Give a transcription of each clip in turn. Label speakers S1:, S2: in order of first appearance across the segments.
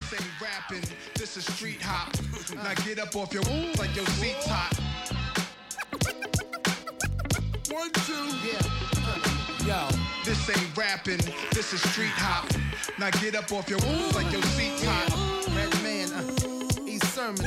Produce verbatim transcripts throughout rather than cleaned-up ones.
S1: This ain't rapping, this is street hop. Now get up off your like your seat's hot. One, two, yeah. Yo, this ain't rapping, this is street hop. Now get up off your like your seat's hot.
S2: Red man, uh, East Sermon,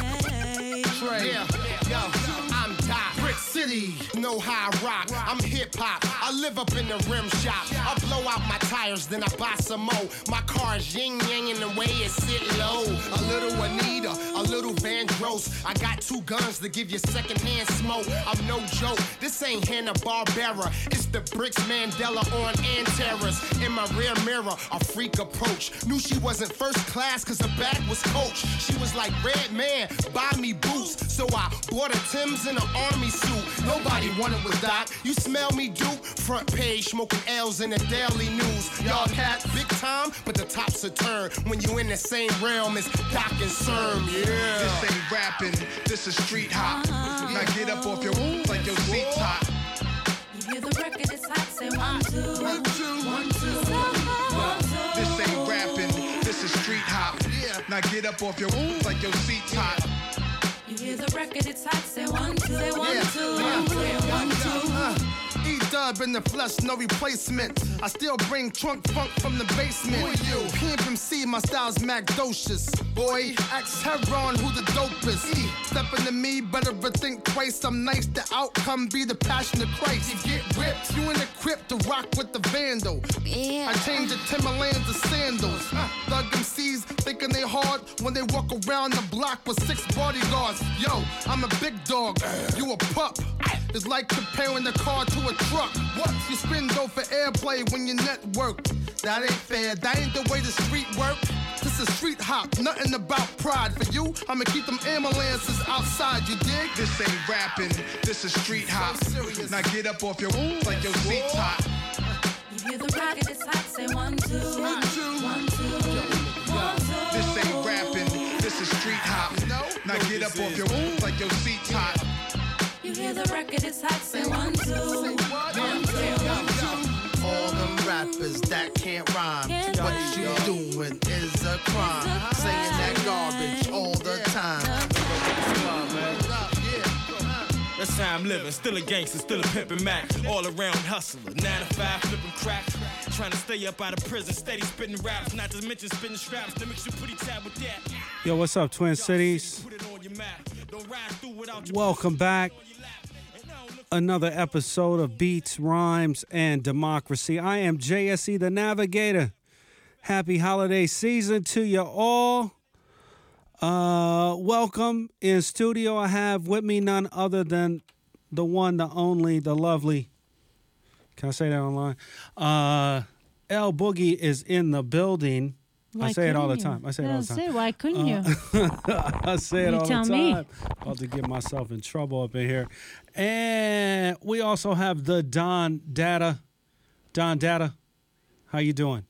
S2: Trey, yeah, yo, I'm Doc. Brick City, know how I rock. I'm hip hop. I live up in the rim shop. I blow out my tires, then I buy some more. My car's yin yang in the way it sit low. A little Anita, a little Vandross. I got two guns to give you secondhand smoke. I'm no joke. This ain't Hanna-Barbera. It's the Bricks Mandela on Antares. In my rear mirror, a freak approach. Knew she wasn't first class cause her bag was Coach. She was like, Red man, buy me boots. So I bought a Tim's in an army suit. Nobody wanted was Doc. You smell me, Duke? Front page, smoking L's in the Daily News. Y'all cats big time, but the top's a turn. When you in the same realm as Doc and Serm, yeah.
S1: This ain't rapping, this is street hop. Now get up off your like your seat's hot.
S3: You hear the record, it's hot, say one, two.
S1: One, two,
S3: one, two, one, two.
S1: This ain't rapping, this is street hop. Now get up off your like your seat's hot.
S3: You hear the record, it's hot, say one, two, say one,
S2: Yeah.
S3: two,
S2: Yeah.
S3: one, two, one, two.
S2: Uh, E-dub in the flesh, no replacement. I still bring trunk funk from the basement. Who are you? Pimp M C, my style's Macdocious. Boy, ask Heron who the dopest. E. Step into me, better rethink twice. I'm nice, the outcome be the passion of Christ. You get ripped, you in the crypt to rock with the vandal.
S3: Yeah.
S2: I change the Timberlands to sandals. Uh, Thug M Cs thinking they hard when they walk around the block with six bodyguards. Yo, I'm a big dog, you a pup. It's like comparing a car to a truck. What? You spin dough for airplay when you network. That ain't fair, that ain't the way the street work. This is street hop, nothing about pride. For you, I'ma keep them ambulances outside, you dig?
S1: This ain't rapping, this is street hop. Now get up off your like your seat's hot.
S3: You hear the record, it's hot, say one, two. One, two, one, two, one, two.
S1: This ain't rapping, this is street hop. Now get up off your like your seat's hot.
S3: You hear the record, it's hot, say one, two. One, two, one, two.
S2: All them rappers that can't rhyme.
S3: Can't
S2: what
S3: rhyme.
S2: you doing is a crime.
S3: crime.
S2: Saying that garbage all the time.
S4: That's how I'm living, still a gangster, still a pimpin' Mac. All around hustler, nine to five, flipping crack. Trying to stay up out of prison, steady spitting raps. Not to mention spitting straps, to mix your pretty tab with that.
S5: Yo, what's up, Twin Cities? Welcome back. Another episode of Beats, Rhymes, and Democracy. I am J S E the Navigator. Happy holiday season to you all. Uh, welcome. In studio, I have with me none other than the one, the only, the lovely. Can I say that online? Uh, L Boogie is in the building.
S6: Why
S5: I say it all the
S6: couldn't you?
S5: time. I say it all the time.
S6: Say, why couldn't you?
S5: I say it
S6: You
S5: all
S6: tell
S5: the
S6: me.
S5: time. About to get myself in trouble up in here. And we also have the Don Data. Don Data, how you doing?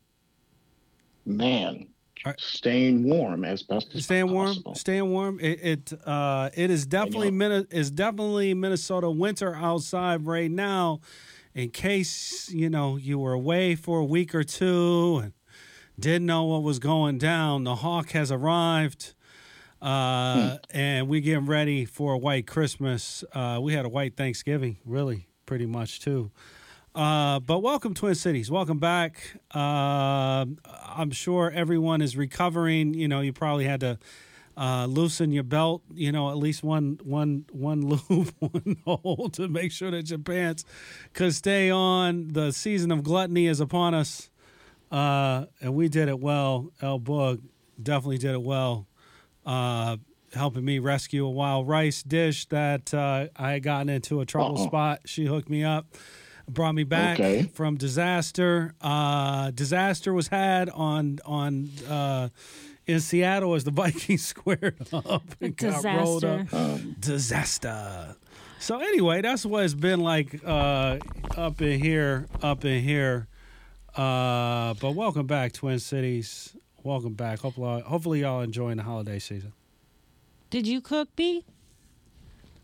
S7: Man,
S5: Are-
S7: staying warm as best as
S5: Staying warm.
S7: possible.
S5: Staying warm. It it uh it is definitely Min- it's definitely Minnesota winter outside right now. In case you know you were away for a week or two and didn't know what was going down, the Hawk has arrived, uh, hmm. and we're getting ready for a white Christmas. Uh, we had a white Thanksgiving, really, pretty much too. Uh, but welcome, Twin Cities. Welcome back. Uh, I'm sure everyone is recovering. You know, you probably had to uh, loosen your belt. You know, at least one, one, one loop, one hole to make sure that your pants could stay on. The season of gluttony is upon us. Uh, and we did it well. El Boog definitely did it well, uh, helping me rescue a wild rice dish that uh, I had gotten into a trouble Uh-oh. spot. She hooked me up, brought me back
S7: okay.
S5: from disaster. Uh, disaster was had on on uh, in Seattle as the Vikings squared up and
S6: disaster.
S5: got rolled up. Um. Disaster. So anyway, that's what it's been like uh, up in here, up in here. Uh, but welcome back, Twin Cities. Welcome back. Hopefully, hopefully y'all enjoying the holiday season.
S6: Did you cook, B?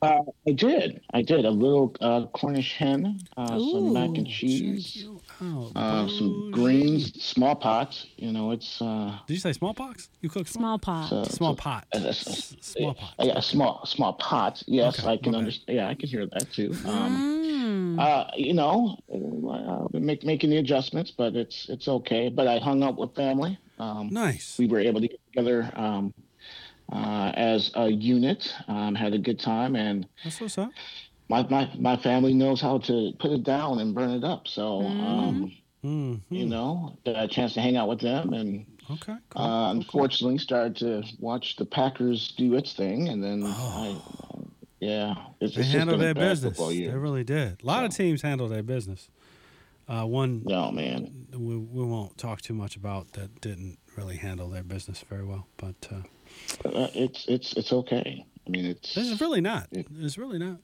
S7: Uh, I did. I did a little uh, Cornish hen, uh, some mac and cheese,
S5: Oh,
S7: uh, some greens, small pots. You know, it's. Uh,
S5: Did you say smallpox? You cook
S6: Small pot.
S7: so-
S5: small
S7: so-
S5: pot.
S7: a- a- a-
S5: S- small pot.
S7: Yeah, a small small pot. Yes,
S5: Okay,
S7: I can
S5: okay.
S7: understand. Yeah, I can hear that too. Um,
S6: Mm.
S7: uh, you know, uh, we make, making the adjustments, but it's it's okay. But I hung out with family. Um,
S5: Nice.
S7: we were able to get together um, uh, as a unit. Um, had a good time, and
S5: That's what's up.
S7: my, my my family knows how to put it down and burn it up. So um,
S5: Mm.
S7: you know, got a chance to hang out with them, and
S5: Okay. Cool.
S7: uh, unfortunately started to watch the Packers do its thing, and then I, yeah, it's,
S5: They
S7: it's just
S5: handled
S7: been a
S5: their
S7: bad
S5: business.
S7: football
S5: They
S7: year.
S5: really did. A lot of teams handle their business. Uh, one
S7: No man,
S5: we, we won't talk too much about that didn't really handle their business very well, but uh,
S7: uh, it's it's it's okay. I mean, it's
S5: this is really not. It's really not.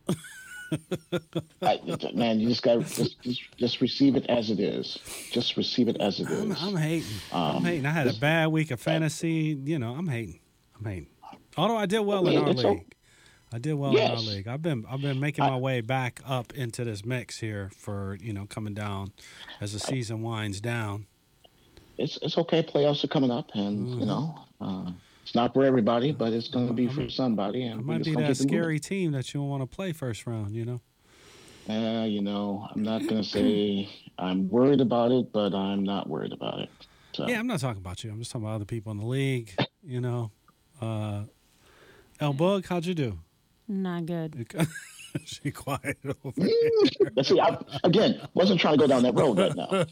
S7: I, it's- man. You just got just, just just receive it as it is. Just receive it as it is.
S5: I'm, I'm hating. I'm
S7: Um,
S5: hating. I had a bad week of fantasy. You know, I'm hating. I'm hating. Although I did well in our
S7: It's o-
S5: league. I did well in our
S7: Yes.
S5: league. I've been I've been making my way back up into this mix here for, you know, coming down as the season winds down.
S7: It's it's okay. Playoffs are coming up, and
S5: Mm-hmm.
S7: you know, uh, it's not for everybody, but it's going to be for somebody. And
S5: I
S7: we
S5: might
S7: just
S5: be
S7: gonna
S5: that
S7: keep it moving.
S5: scary team that you don't want to play first round, you know?
S7: Uh, you know, I'm not going to say I'm worried about it, but I'm not worried about it. So.
S5: Yeah, I'm not talking about you. I'm just talking about other people in the league, you know. Uh, El Bug, how'd you do?
S6: Not good.
S5: She quiet over
S7: But see, I, again, wasn't trying to go down that road right now.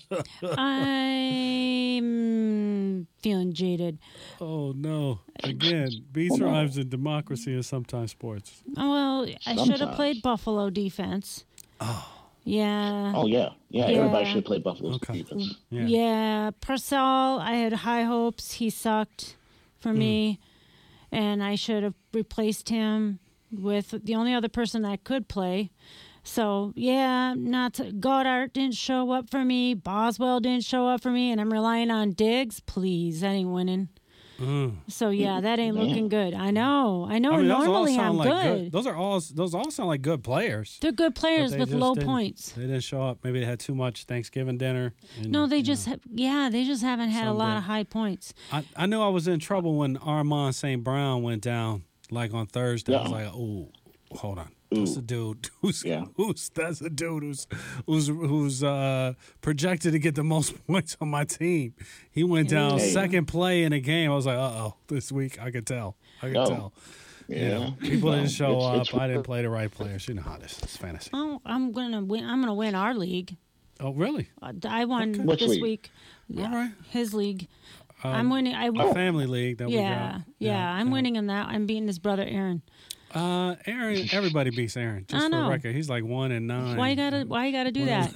S6: I'm feeling jaded.
S5: Oh no! Again, beats rhymes and democracy in sometimes sports.
S6: Oh, well, I should have
S7: Sometimes.
S6: played Buffalo defense. Oh. Yeah.
S7: Oh yeah, yeah.
S6: Yeah.
S7: Everybody should play Buffalo's
S5: Okay.
S7: defense.
S5: Yeah.
S6: Yeah. Purcell, I had high hopes. He sucked for me, and I should have replaced him with the only other person that could play. So, yeah, not to, Goddard didn't show up for me. Boswell didn't show up for me, and I'm relying on Diggs. Please, that ain't winning.
S5: Mm.
S6: So, yeah, that ain't looking good. I know. I know.
S5: I mean, those all
S6: Normally,
S5: sound
S6: I'm
S5: like
S6: good.
S5: Those are all. Those all sound like good players.
S6: They're good
S5: but
S6: players
S5: they
S6: with
S5: just
S6: low
S5: didn't-
S6: points.
S5: They didn't show up. Maybe they had too much Thanksgiving dinner. and,
S6: No, they
S5: you
S6: just,
S5: know.
S6: ha- yeah, they just haven't had a
S5: Some
S6: lot
S5: did.
S6: of high points.
S5: I, I knew I was in trouble when Armand Saint Brown went down, like on Thursday. I was
S7: Yeah.
S5: like, oh, hold on. That's a dude who's,
S7: Yeah.
S5: who's that's a dude who's who's who's uh, projected to get the most points on my team. He went down
S7: Hey.
S5: second play in a game. I was like, uh oh, this week I could tell. I could
S7: Oh.
S5: tell.
S7: Yeah.
S5: You know, people
S7: Well,
S5: didn't show
S7: it's-
S5: up.
S7: it's-
S5: I didn't play the right players. You know how this is fantasy.
S6: Oh, I'm gonna win. I'm gonna win our league.
S5: Oh, really?
S6: Uh, I won
S5: Okay.
S7: Which
S6: this
S7: league?
S6: week.
S5: All right.
S6: His league. I'm winning. I
S5: A family league that we
S6: yeah,
S5: got.
S6: yeah, I'm winning in that. I'm beating his brother Aaron.
S5: Uh, Aaron, everybody beats Aaron. Just
S6: I
S5: for the
S6: know.
S5: record, he's like one and nine.
S6: Why you gotta? Why you gotta do that?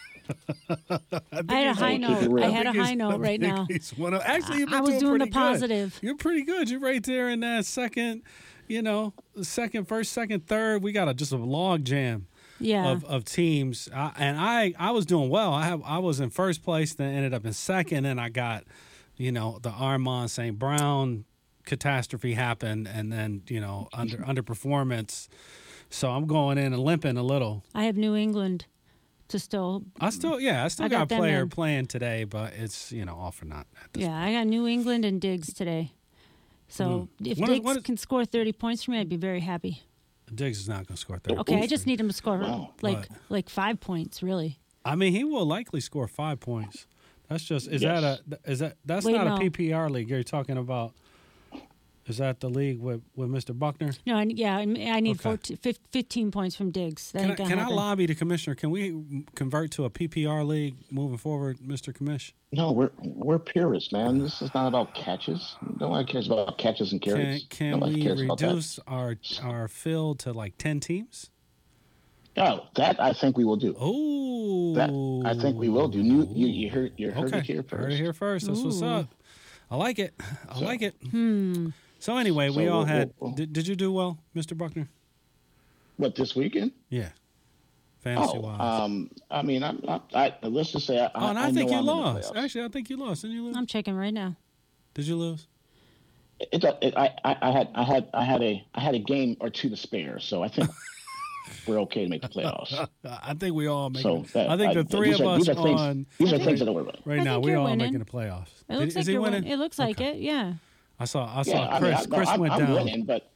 S5: I,
S6: I had a high
S7: keep it
S6: note.
S7: real.
S6: I
S7: I
S6: had a
S5: think
S6: high
S5: he's-
S6: note
S5: I
S6: right
S5: think
S6: now.
S5: he's one of- actually, you've been
S6: I was doing the
S5: pretty good.
S6: positive.
S5: You're pretty good. You're right there in that second, you know, second, first, second, third. We got a just a log jam
S6: Yeah.
S5: of, of teams, I, and I I was doing well. I have I was in first place, then ended up in second, and I got, you know, the Armand Saint Brown catastrophe happened, and then you know under underperformance. So I'm going in and limping a little.
S6: I have New England to still.
S5: I still, yeah, I still
S6: I
S5: got,
S6: got
S5: a
S6: them
S5: player
S6: in.
S5: playing today, but it's you know off or not. At this
S6: Yeah, I got New England and Diggs today. So if
S5: What is-
S6: Diggs
S5: what is-
S6: can score thirty points for me, I'd be very happy.
S5: Diggs is not going to score thirty.
S6: Okay, I just need him to score
S7: Wow.
S6: like
S5: What?
S6: like five points, really.
S5: I mean, he will likely score five points. That's just is
S7: Yes.
S5: that a is that that's
S6: Wait,
S5: not
S6: no.
S5: a P P R league you're talking about? Is that the league with, with Mister Buckner?
S6: No, I, yeah, I I need
S5: Okay.
S6: fourteen, fif- fifteen points from Diggs. That
S5: Can, I,
S6: ain't gonna
S5: can I
S6: happen.
S5: lobby the commissioner? Can we convert to a P P R league moving forward, Mister Commish?
S7: No, we're we're purists, man. This is not about catches. Nobody cares about catches and
S5: Can
S7: carries.
S5: can
S7: Nobody
S5: we
S7: cares about that.
S5: reduce our our field to like ten teams?
S7: Oh, that I think we will do.
S5: Oh,
S7: That I think we will do. You you, you heard you heard
S5: okay.
S7: it here first.
S5: Heard it here first. That's what's
S6: Ooh.
S5: up. I like it. I
S7: So-
S5: like it.
S6: Hmm.
S5: So anyway, we
S7: So
S5: all
S7: we'll-
S5: had.
S7: we'll-
S5: Did, did you do well, Mister Buckner?
S7: What, this weekend?
S5: Yeah, fantasy
S7: Oh,
S5: wise.
S7: um, I mean, I'm, I, I let's just say I.
S5: oh, and I,
S7: I
S5: think
S7: know
S5: you
S7: I'm in the
S5: lost.
S7: playoffs.
S5: Actually, I think you lost. Didn't you lose?
S6: I'm checking right now.
S5: Did you lose?
S7: It, it, I, I, I had I had I had a I had a game or two to spare, so I think we're okay to make the playoffs.
S5: I think we all make.
S7: So
S5: I think the three of
S7: are,
S5: us
S7: these are things,
S5: on
S7: these are things that are worried.
S5: right
S6: I
S5: now.
S6: think
S5: We're
S6: you're
S5: all
S6: winning.
S5: making the playoffs.
S6: It looks
S5: is
S6: like
S5: he
S6: you're
S5: winning?
S6: winning. It looks like
S5: Okay.
S6: it. Yeah.
S5: I saw. I saw
S7: Yeah, I
S5: Chris.
S7: mean, I, no,
S5: Chris
S7: I'm,
S5: went
S7: I'm
S5: down.
S7: winning, but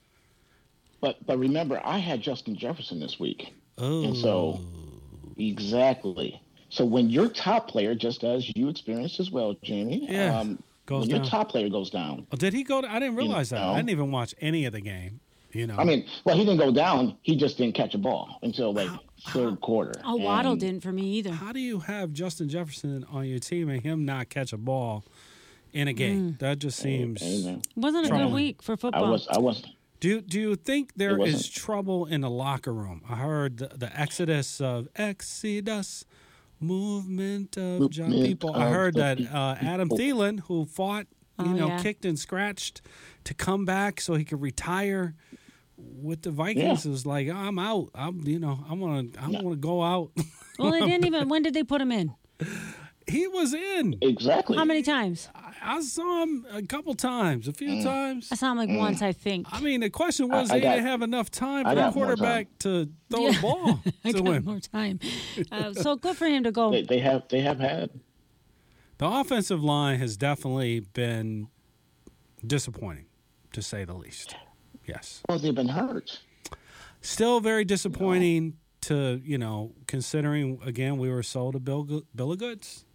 S7: but but remember, I had Justin Jefferson this week,
S5: Oh,
S7: and so exactly. So when your top player, just as you experienced as well, Jamie,
S5: Yeah,
S7: um,
S5: goes
S7: when
S5: down.
S7: your top player goes down,
S5: oh, did he go? To, I didn't realize that.
S7: know.
S5: I didn't even watch any of the game. You know.
S7: I mean, well, he didn't go down. He just didn't catch a ball until like third quarter.
S6: Oh, Waddle
S7: And
S6: didn't for me either.
S5: how do you have Justin Jefferson on your team and him not catch a ball in a game? That just seems.
S7: Amen.
S6: Wasn't a
S5: Troubling.
S6: good week for
S7: I
S6: football.
S7: was, I was.
S5: Do you, do you think there
S7: It
S5: is
S7: wasn't.
S5: trouble in the locker room? I heard the, the exodus of exodus movement of young
S7: Movement
S5: people. I
S7: of
S5: heard
S7: the
S5: that uh, Adam
S7: people.
S5: Thielen, who fought, you
S6: Oh,
S5: know,
S6: yeah.
S5: kicked and scratched to come back so he could retire with the Vikings,
S7: Yeah.
S5: was like, oh, I'm out. I'm, you know, I want to, I want to go out.
S6: Well, they didn't even. When did they put him in?
S5: He was in.
S7: Exactly.
S6: How many times?
S5: I saw him a couple times, a few
S7: Mm.
S5: times.
S6: I saw him like once, I think.
S5: I mean, the question was,
S7: I
S5: they
S7: got-
S5: didn't have enough time
S7: I
S5: for the
S7: got more time.
S5: quarterback to throw
S6: Yeah.
S5: the ball
S6: I
S5: to
S6: got
S5: win.
S6: more time. Uh, so good for him to go.
S7: They, they have, they have had.
S5: The offensive line has definitely been disappointing, to say the least. Yes.
S7: Well, they've been hurt.
S5: Still very disappointing to, you know, considering, again, we were sold a bill, bill of goods.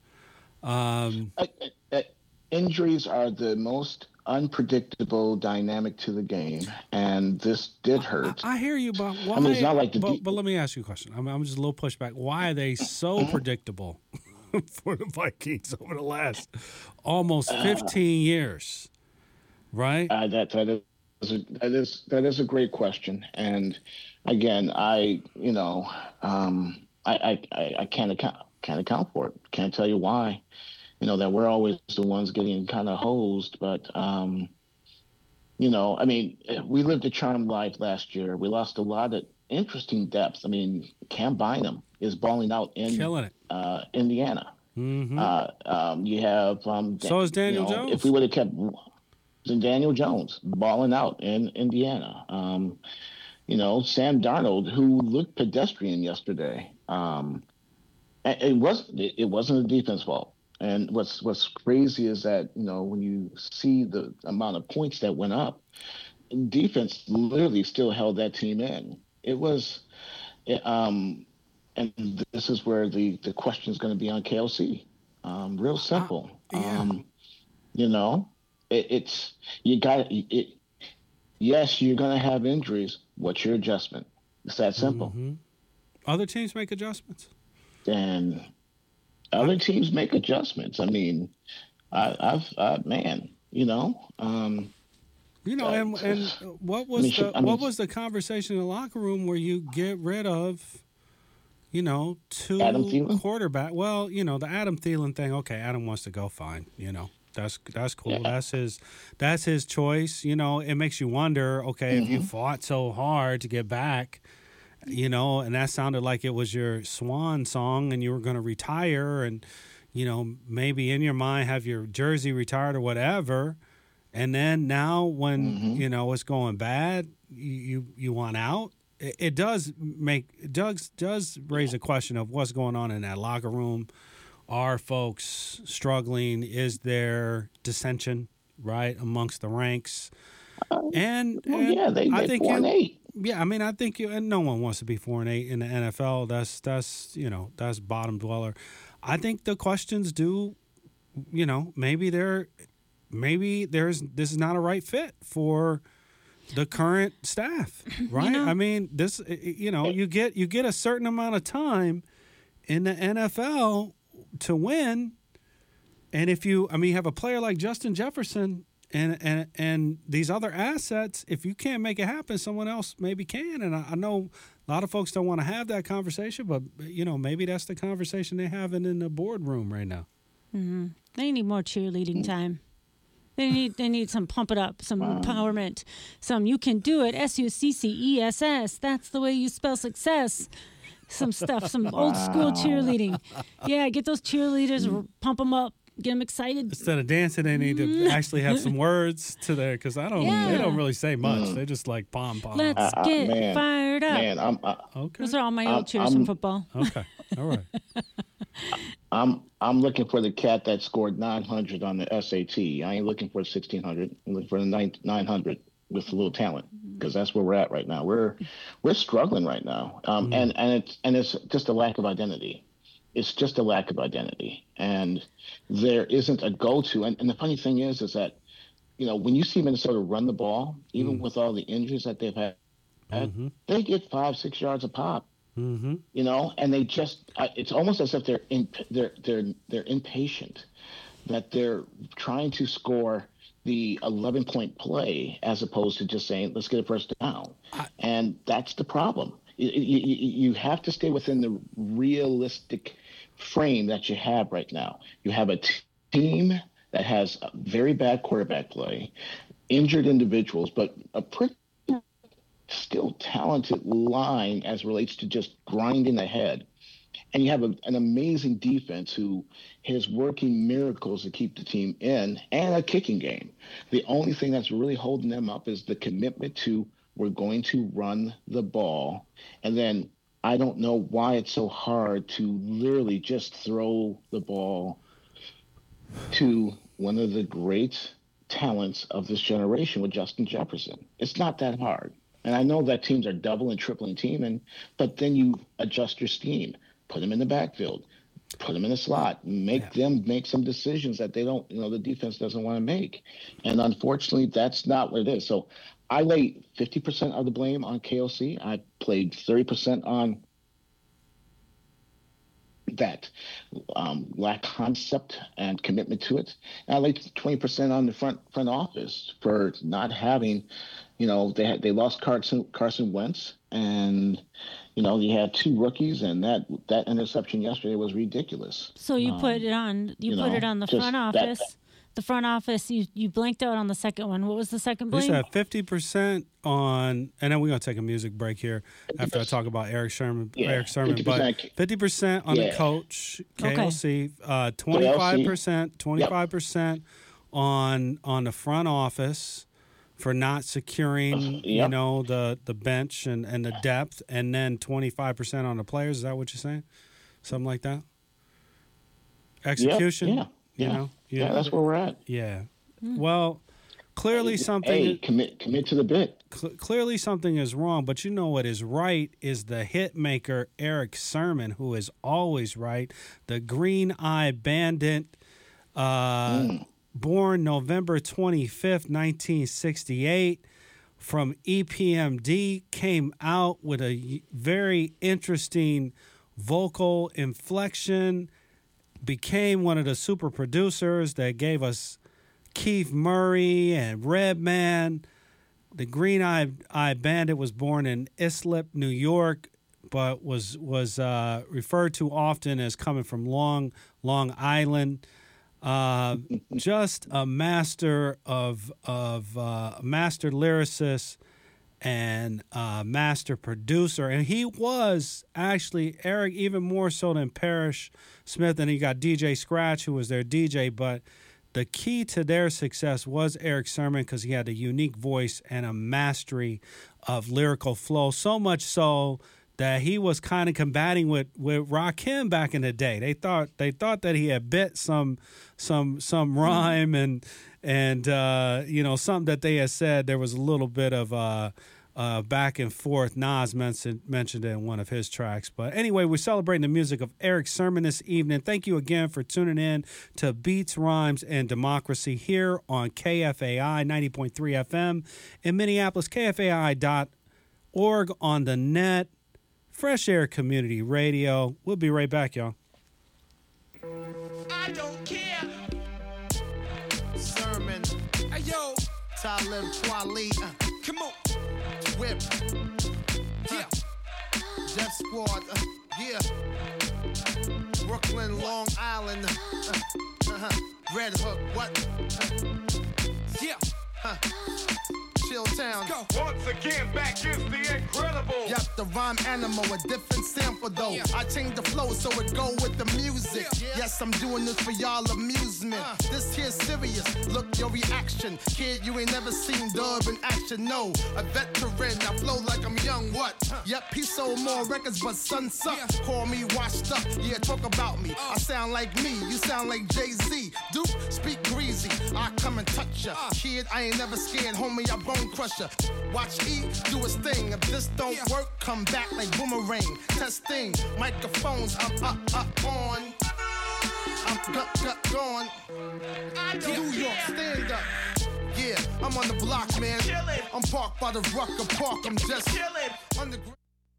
S5: Um,
S7: Uh, uh, injuries are the most unpredictable dynamic to the game, and this did hurt.
S5: I hear you, but why?
S7: mean, it's not like the
S5: but,
S7: deep-
S5: but let me ask you a question. I'm, I'm just a little pushback. Why are they so predictable for the Vikings over the last almost fifteen years? Right?
S7: Uh, that that is a, that is that is a great question, and again, I you know um, I, I I I can't account can't account for it. Can't tell you why. You know that we're always the ones getting kind of hosed, but um, you know, I mean, we lived a charmed life last year. We lost a lot of interesting depth. I mean, Cam Bynum is balling out in
S5: Killing it.
S7: uh, Indiana.
S5: Mm-hmm.
S7: Uh, um, you have um,
S5: So is Daniel
S7: you know,
S5: Jones.
S7: If we would have kept and Daniel Jones balling out in Indiana, um, you know Sam Darnold, who looked pedestrian yesterday. Um, it, it wasn't it, it wasn't a defense fault. And what's what's crazy is that you know when you see the amount of points that went up, defense literally still held that team in. It was. It, um, And this is where the, the question is going to be on K L C. Um, real simple.
S5: Uh, yeah.
S7: Um, you know, it, it's you got it. Yes, you're going to have injuries. What's your adjustment? It's that simple.
S5: Mm-hmm. Other teams make adjustments.
S7: And other teams make adjustments. I mean, I, I've uh, man, you know. Um,
S5: You know, and and what was
S7: I mean,
S5: the
S7: I mean-
S5: what was the conversation in the locker room where you get rid of, you know, two
S7: Adam Thielen?
S5: quarterback? Well, you know, the Adam Thielen thing. Okay, Adam wants to go. Fine. You know, that's that's cool.
S7: Yeah.
S5: That's his that's his choice. You know, it makes you wonder. Okay, if
S7: Mm-hmm.
S5: you fought so hard to get back, you know, and that sounded like it was your swan song, and you were going to retire, and you know, maybe in your mind have your jersey retired or whatever. And then now, when
S7: Mm-hmm.
S5: you know it's going bad, you you, you want out. It, it does make it does does raise a question of what's going on in that locker room. Are folks struggling? Is there dissension right amongst the ranks? And,
S7: well,
S5: and
S7: yeah, they
S5: I
S7: they
S5: think
S7: four
S5: you,
S7: and eight.
S5: yeah, I mean, I think you, and no one wants to be four and eight in the N F L. That's that's you know that's bottom dweller. I think the questions do, you know, maybe they're. Maybe there's this is not a right fit for the current staff, right?
S6: know-
S5: I mean, this you know you get you get a certain amount of time in the N F L to win, and if you I mean you have a player like Justin Jefferson and and and these other assets, if you can't make it happen, someone else maybe can. And I, I know a lot of folks don't want to have that conversation, but you know maybe that's the conversation they're having in the boardroom right now.
S6: They need more cheerleading time. They need they need some pump it up, some empowerment, some you can do it. S U C C E S S. That's the way you spell success. Some stuff, some old school cheerleading. Yeah, get those cheerleaders, pump them up. get them excited.
S5: Instead of dancing, they need to actually have some words to their, because I don't,
S6: Yeah.
S5: they don't really say much.
S7: Mm.
S5: They just like pom pom.
S6: Let's
S7: I- I-
S6: get
S7: man,
S6: fired up.
S7: Man, I'm I,
S5: Okay.
S6: Those are all my
S7: I'm-
S6: old cheers
S7: I'm-
S6: from football.
S5: Okay. All right.
S7: I'm I'm looking for the cat that scored nine hundred on the S A T. I ain't looking for sixteen hundred. I'm looking for the nine hundred with a little talent, because that's where we're at right now. We're we're struggling right now, um, and and it's and it's just a lack of identity. It's just a lack of identity, and there isn't a go-to. And, and the funny thing is, is that you know when you see Minnesota run the ball, even
S5: Mm.
S7: with all the injuries that they've had,
S5: Mm-hmm.
S7: they get five six yards a pop.
S5: Mm-hmm.
S7: You know, and they just, it's almost as if they're in, they're, they're, they're impatient, that they're trying to score the eleven point play as opposed to just saying, let's get a first down. I, and that's the problem. You, you, you have to stay within the realistic frame that you have right now. You have a t- team that has a very bad quarterback play, injured individuals, but a pretty still talented line as relates to just grinding ahead. And you have a, an amazing defense who is working miracles to keep the team in, and a kicking game. The only thing that's really holding them up is the commitment to, we're going to run the ball. And then I don't know why it's so hard to literally just throw the ball to one of the great talents of this generation with Justin Jefferson. It's not that hard. And I know that teams are double and tripling teaming, but then you adjust your scheme, put them in the backfield, put them in the slot, make yeah. them make some decisions that they don't, you know, the defense doesn't want to make. And unfortunately, that's not what it is. So I lay fifty percent of the blame on K O C. I played thirty percent on that um, lack concept and commitment to it. And I lay twenty percent on the front front office for not having, you know, they had, they lost Carson Carson Wentz, and you know you had two rookies, and that that interception yesterday was ridiculous.
S6: So you
S7: um,
S6: put it on you,
S7: you
S6: put
S7: know,
S6: it on the
S7: just
S6: front
S7: that-
S6: office. The front office, you you blanked out on the second one. What was the second
S5: We
S6: blame?
S5: said fifty percent on, and then we're going to take a music break here after I talk about Eric Sherman.
S7: Yeah,
S5: Eric Sherman,
S7: fifty
S5: but
S7: percent.
S5: fifty percent on
S7: Yeah.
S5: the coach,
S6: Okay.
S5: K L C, uh, twenty-five percent, twenty-five percent on on the front office for not securing,
S7: Yep.
S5: you know, the the bench and, and the depth, and then twenty-five percent on the players. Is that what you're saying? Something like that? Execution?
S7: Yeah,
S5: You
S7: yeah,
S5: know? You
S7: yeah.
S5: know?
S7: That's where we're at.
S5: Yeah. Well, clearly something.
S7: Hey, commit commit to the bit.
S5: Cl- clearly something is wrong, but you know what is right is the hit maker Eric Sermon, who is always right. The Green Eye Bandit, uh,
S7: Mm.
S5: born November twenty-fifth, nineteen sixty-eight, from E P M D, came out with a y- very interesting vocal inflection, became one of the super producers that gave us Keith Murray and Redman. The Green Eye, Eye Bandit was born in Islip, New York, but was was uh, referred to often as coming from Long Long Island. Uh, just a master of of uh, master lyricist and uh, master producer, and he was actually Eric even more so than Parrish Smith. And you got D J Scratch, who was their D J, but the key to their success was Eric Sermon because he had a unique voice and a mastery of lyrical flow, so much so that he was kind of combating with, with Rakim back in the day. They thought they thought that he had bit some some some rhyme and and uh, you know, something that they had said. There was a little bit of uh, uh, back and forth. Nas mentioned mentioned it in one of his tracks. But anyway, we're celebrating the music of Eric Sermon this evening. Thank you again for tuning in to Beats, Rhymes, and Democracy here on K F A I ninety point three F M in Minneapolis, K F A I dot org on the net. Fresh Air Community Radio. We'll be right back, y'all.
S2: I don't care. Sermon. Hey, yo. Talib Kweli. Uh, Come on. Whip. Yeah. Death Squad. Uh, yeah. Brooklyn, Long Island. Uh, uh-huh. Red Hook. What? Uh, yeah. Huh. Chill Hilltown.
S1: Once again, back is the incredible.
S2: Yep, the rhyme animal, a different sample though. I change the flow so it go with the music. Yes, I'm doing this for y'all amusement. This here's serious, look your reaction. Kid, you ain't never seen dub in action, no. A veteran, I flow like I'm young, what? Yep, he sold more records, but son suck. Call me washed up, yeah, talk about me. I sound like me, you sound like Jay-Z. Duke, speak greasy, I come and touch ya. Kid, I ain't never scared, homie, I bone crusher. Watch E do his thing. If this don't work, come back like boomerang. Testing, microphones, I'm up, up on. I'm gut, gut, gone. New York, stand up. Yeah, I'm on the block, man. I'm parked by the Rucker Park. I'm just chilling. Underground.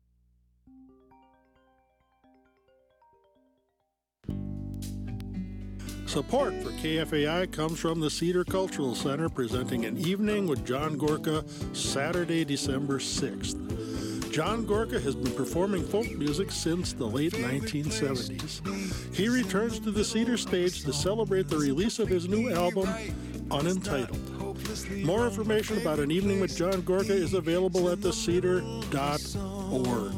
S8: Support for K F A I comes from the Cedar Cultural Center, presenting an evening with John Gorka Saturday, December sixth. John Gorka has been performing folk music since the late nineteen seventies. He returns to the Cedar stage to celebrate the release of his new album, Unentitled. More information about an evening with John Gorka is available at the cedar dot org.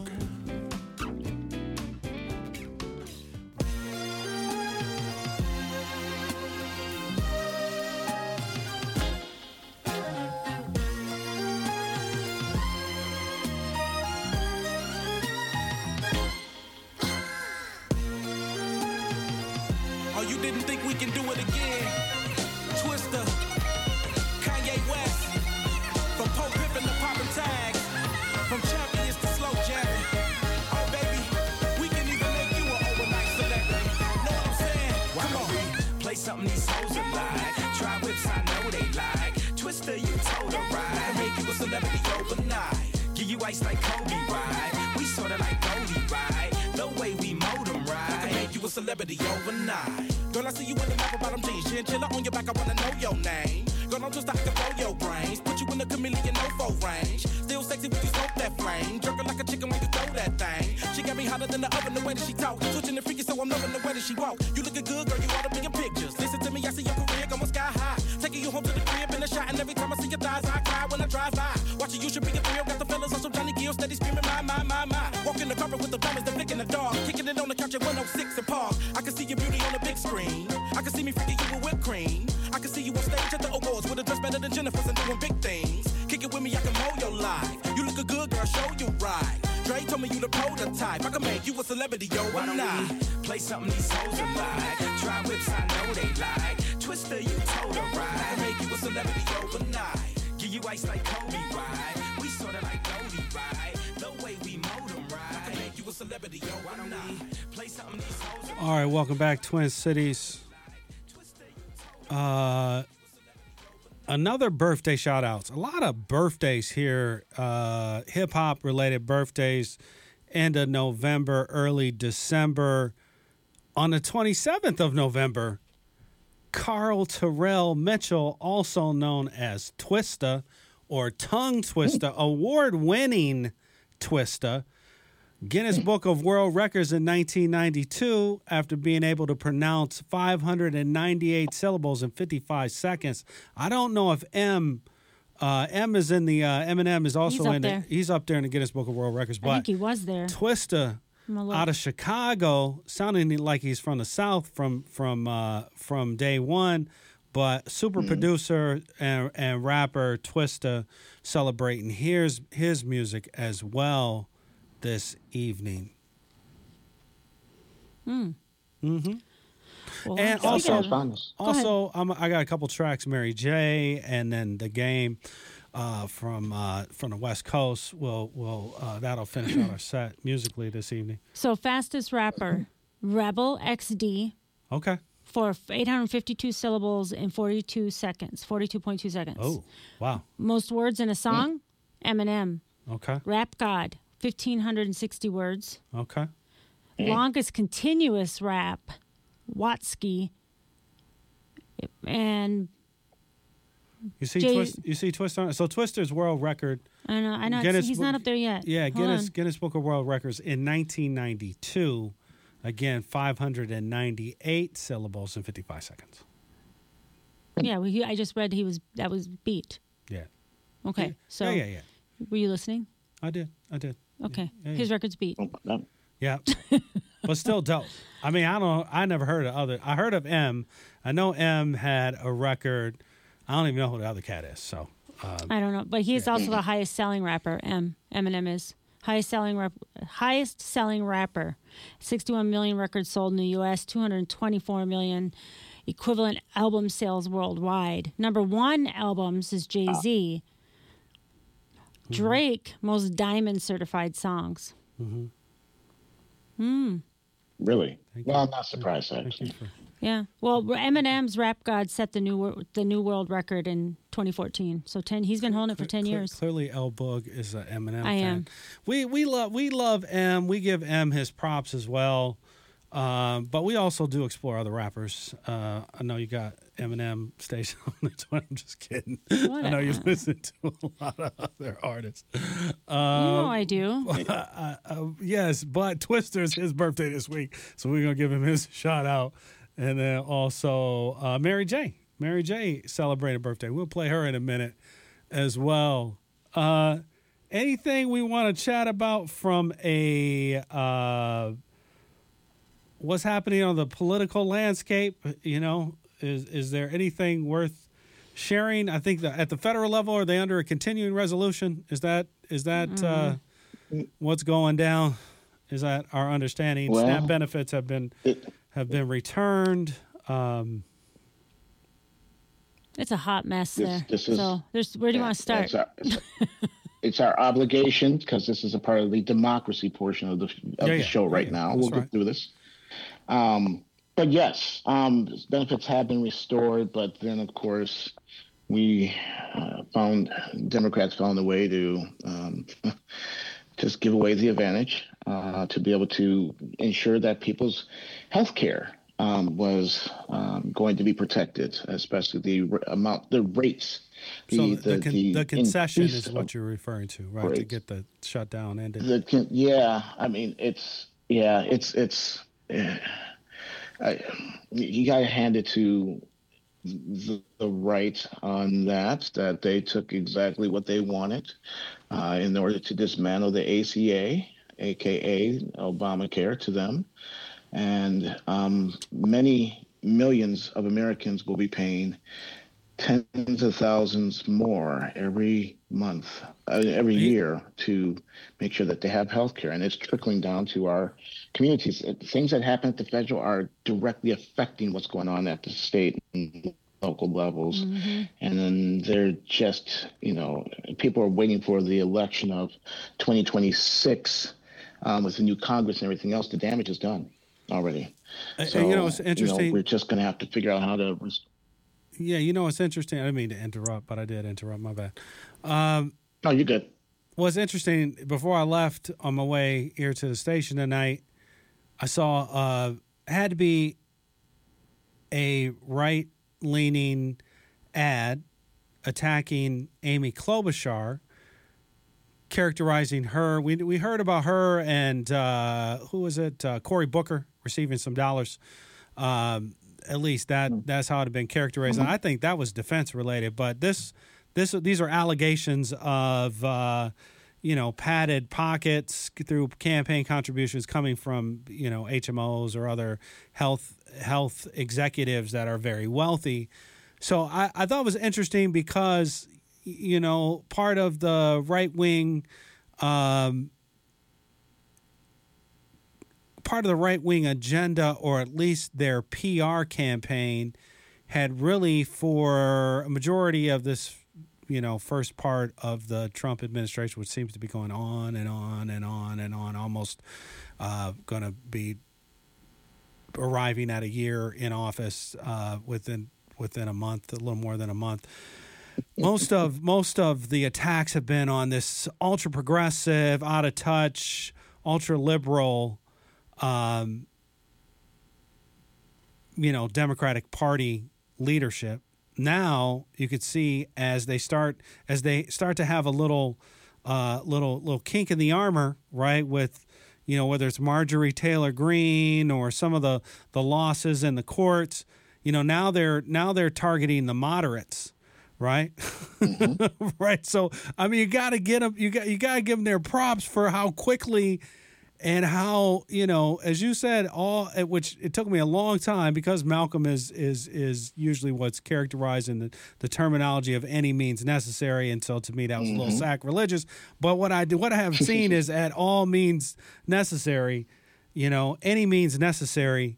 S4: Celebrity overnight. Girl, I see you in the map about them jeans. Chinchilla on your back, I wanna know your name. Girl, I'm just I can blow your brains. Put you in the chameleon no range. Still sexy when you smoke that flame. Jerking like a chicken when you throw that thing. She got me hotter than the oven the way that she talk. Switching the freaky, so I'm loving the way that she walk. You looking good, girl, you ought to be in pictures. Listen to me, I see your career going sky high. Taking you home to the crib in a shot, and every time I see your thighs, I cry when I drive by. Watching you should be a thrill. Got the fellas on some Johnny Gill, steady screaming, my, my, my, my. Walking the carpet with the diamonds, the flicking the dog. Kicking it on the couch at one oh six and Park. I can see your beauty on the big screen. I can see me freaking you with whipped cream. I can see you on stage at the awards with a dress better than Jennifer's and doing big things. Kick it with me, I can mold your life. You look a good girl, show you right. Dre told me you the prototype. I can make you a celebrity, yo. Why don't we play something these hoes are like? Try whips, I know they like. Twister, you told her right. I can make you a celebrity overnight. Give you ice like Kobe, right? We sorta like Goldie, right? The way we mold them, right? I can make you a celebrity, yo. Why don't we play something these hoes are like?
S5: All right, welcome back, Twin Cities. Uh, another birthday shout outs. A lot of birthdays here. Uh, hip hop related birthdays. End of November, early December. On the twenty-seventh of November, Carl Terrell Mitchell, also known as Twista or Tongue Twista, award winning Twista. Guinness Book of World Records in nineteen ninety-two after being able to pronounce five hundred ninety-eight syllables in fifty-five seconds. I don't know if M uh, M is in the uh, Eminem is also
S6: He's
S5: in
S6: up
S5: it.
S6: there.
S5: He's up there in the Guinness Book of World Records. But
S6: I think he was there.
S5: Twista out of Chicago, sounding like he's from the South from from uh, from day one. But super mm-hmm. producer and, and rapper Twista celebrating his his music as well this evening.
S6: Mm.
S5: Mm-hmm.
S6: Well,
S5: and
S6: speaking
S5: also,
S6: of-
S5: also I'm, I got a couple tracks, Mary J, and then The Game uh, from uh, from the West Coast. Will will uh, that'll finish out our set musically this evening.
S6: So fastest rapper, Rebel X D.
S5: Okay.
S6: For eight hundred fifty-two syllables in forty-two seconds, forty-two point two seconds.
S5: Oh, wow.
S6: Most words in a song, Eminem.
S5: Okay.
S6: Rap God, fifteen hundred sixty words.
S5: Okay.
S6: Longest continuous rap, Watsky. And
S5: you see,
S6: Jay-
S5: Twist, you see, Twist on it. So Twister's world record.
S6: I know, I know.
S5: Guinness
S6: He's
S5: Book-
S6: not up there yet.
S5: Yeah,
S6: Hold
S5: Guinness
S6: on.
S5: Guinness Book of World Records in nineteen ninety-two. Again, five hundred ninety-eight syllables in fifty-five seconds.
S6: Yeah, well, he, I just read he was that was beat.
S5: Yeah.
S6: Okay, so
S5: yeah, yeah, yeah.
S6: were you listening?
S5: I did, I did.
S6: Okay,
S5: Yeah, yeah.
S6: his record's beat.
S5: Yeah, but still dope. I mean, I don't. I never heard of other. I heard of M. I know M had a record. I don't even know who the other cat is. So um,
S6: I don't know, but he's also the highest selling rapper. M. Eminem is highest selling rap, highest selling rapper. sixty-one million records sold in the U S, two hundred twenty-four million equivalent album sales worldwide. Number one albums is Jay-Z. Drake, most diamond certified songs.
S5: Mm-hmm.
S6: Hmm.
S7: Really?
S5: Thank
S7: Well,
S5: you.
S7: I'm not surprised,
S5: Thank
S7: actually.
S5: you for-
S6: Yeah. Well, Eminem's Rap God set the new wor- the new world record in twenty fourteen. So ten. He's been holding it for ten
S5: Cle-
S6: years.
S5: Clearly, L Boog is an Eminem
S6: I
S5: fan.
S6: am.
S5: We we love we love M. We give M his props as well. Um, but we also do explore other rappers. Uh, I know you got Eminem station on this one. I'm just kidding. I know you
S6: Whatever.
S5: listen to a lot of other artists.
S6: You know I do.
S5: Uh, uh, yes, but Twister's his birthday this week, so we're gonna give him his shout out, and then also uh, Mary J. Mary J. celebrated birthday. We'll play her in a minute as well. Uh, anything we want to chat about from a uh, what's happening on the political landscape? You know, is is there anything worth sharing? I think that at the federal level, are they under a continuing resolution? Is that is that
S6: Mm-hmm.
S5: uh, what's going down? Is that our understanding?
S7: Well,
S5: SNAP benefits have been
S7: It,
S5: have been returned. Um,
S6: It's a hot mess
S7: This-
S6: there.
S7: this is-
S6: so there's where do you
S7: yeah,
S6: want to start?
S7: It's our, it's, it's our obligation because this is a part of the democracy portion of the of
S5: Yeah,
S7: the
S5: yeah,
S7: show right
S5: yeah,
S7: now.
S5: that's
S7: We'll
S5: right.
S7: go through this. Um, but yes, um, benefits have been restored, but then of course we uh, found Democrats found a way to um, just give away the advantage uh, to be able to ensure that people's health care um, was um, going to be protected, especially the r- amount, the rates.
S5: so the, con- the concession
S7: increase
S5: is what you're referring to, right? To
S7: rates.
S5: get the shutdown ended.
S7: The con- yeah, I mean it's yeah, it's it's. eh, I, you got to hand it to the, the right on that, that they took exactly what they wanted uh, in order to dismantle the A C A, A K A Obamacare, to them. And um, many millions of Americans will be paying tens of thousands more every month, uh, every year to make sure that they have health care. And it's trickling down to our communities. It- Things that happen at the federal are directly affecting what's going on at the state and local levels.
S6: Mm-hmm.
S7: And then they're just, you know, people are waiting for the election of twenty twenty-six um, with the new Congress and everything else. The damage is done already.
S5: Uh,
S7: So,
S5: you know, it's interesting.
S7: we're just going to have to figure out how to rest-
S5: Yeah, you know, it's interesting. I didn't mean to interrupt, but I did interrupt. My bad. Um,
S7: No, you're good.
S5: What's interesting, before I left on my way here to the station tonight, I saw uh, had to be a right-leaning ad attacking Amy Klobuchar, characterizing her. We we heard about her and uh, who was it? Uh, Cory Booker receiving some dollars. Um, at least that that's how it had been characterized. And I think that was defense related, but this this these are allegations of uh, you know padded pockets through campaign contributions coming from you know H M Os or other health health executives that are very wealthy. So I, I thought it was interesting because you know part of the right wing. Um, part of the right-wing agenda, or at least their P R campaign, had really, for a majority of this, you know, first part of the Trump administration, which seems to be going on and on and on and on, almost uh, going to be arriving at a year in office uh, within within a month, a little more than a month. Most of most of the attacks have been on this ultra progressive, out of touch, ultra liberal. Um, you know, Democratic Party leadership. Now you could see as they start as they start to have a little, uh, little little kink in the armor, right? With, you know, whether it's Marjorie Taylor Greene or some of the, the losses in the courts. You know, now they're now they're targeting the moderates, right? Mm-hmm. Right. So I mean, you got to get them. You got you got to give them their props for how quickly and how, you know, as you said, all which it took me a long time because Malcolm is is is usually what's characterized in the, the terminology of any means necessary. And so to me, that was mm-hmm. a little sacrilegious. But what I do, what I have seen is at all means necessary, you know, any means necessary.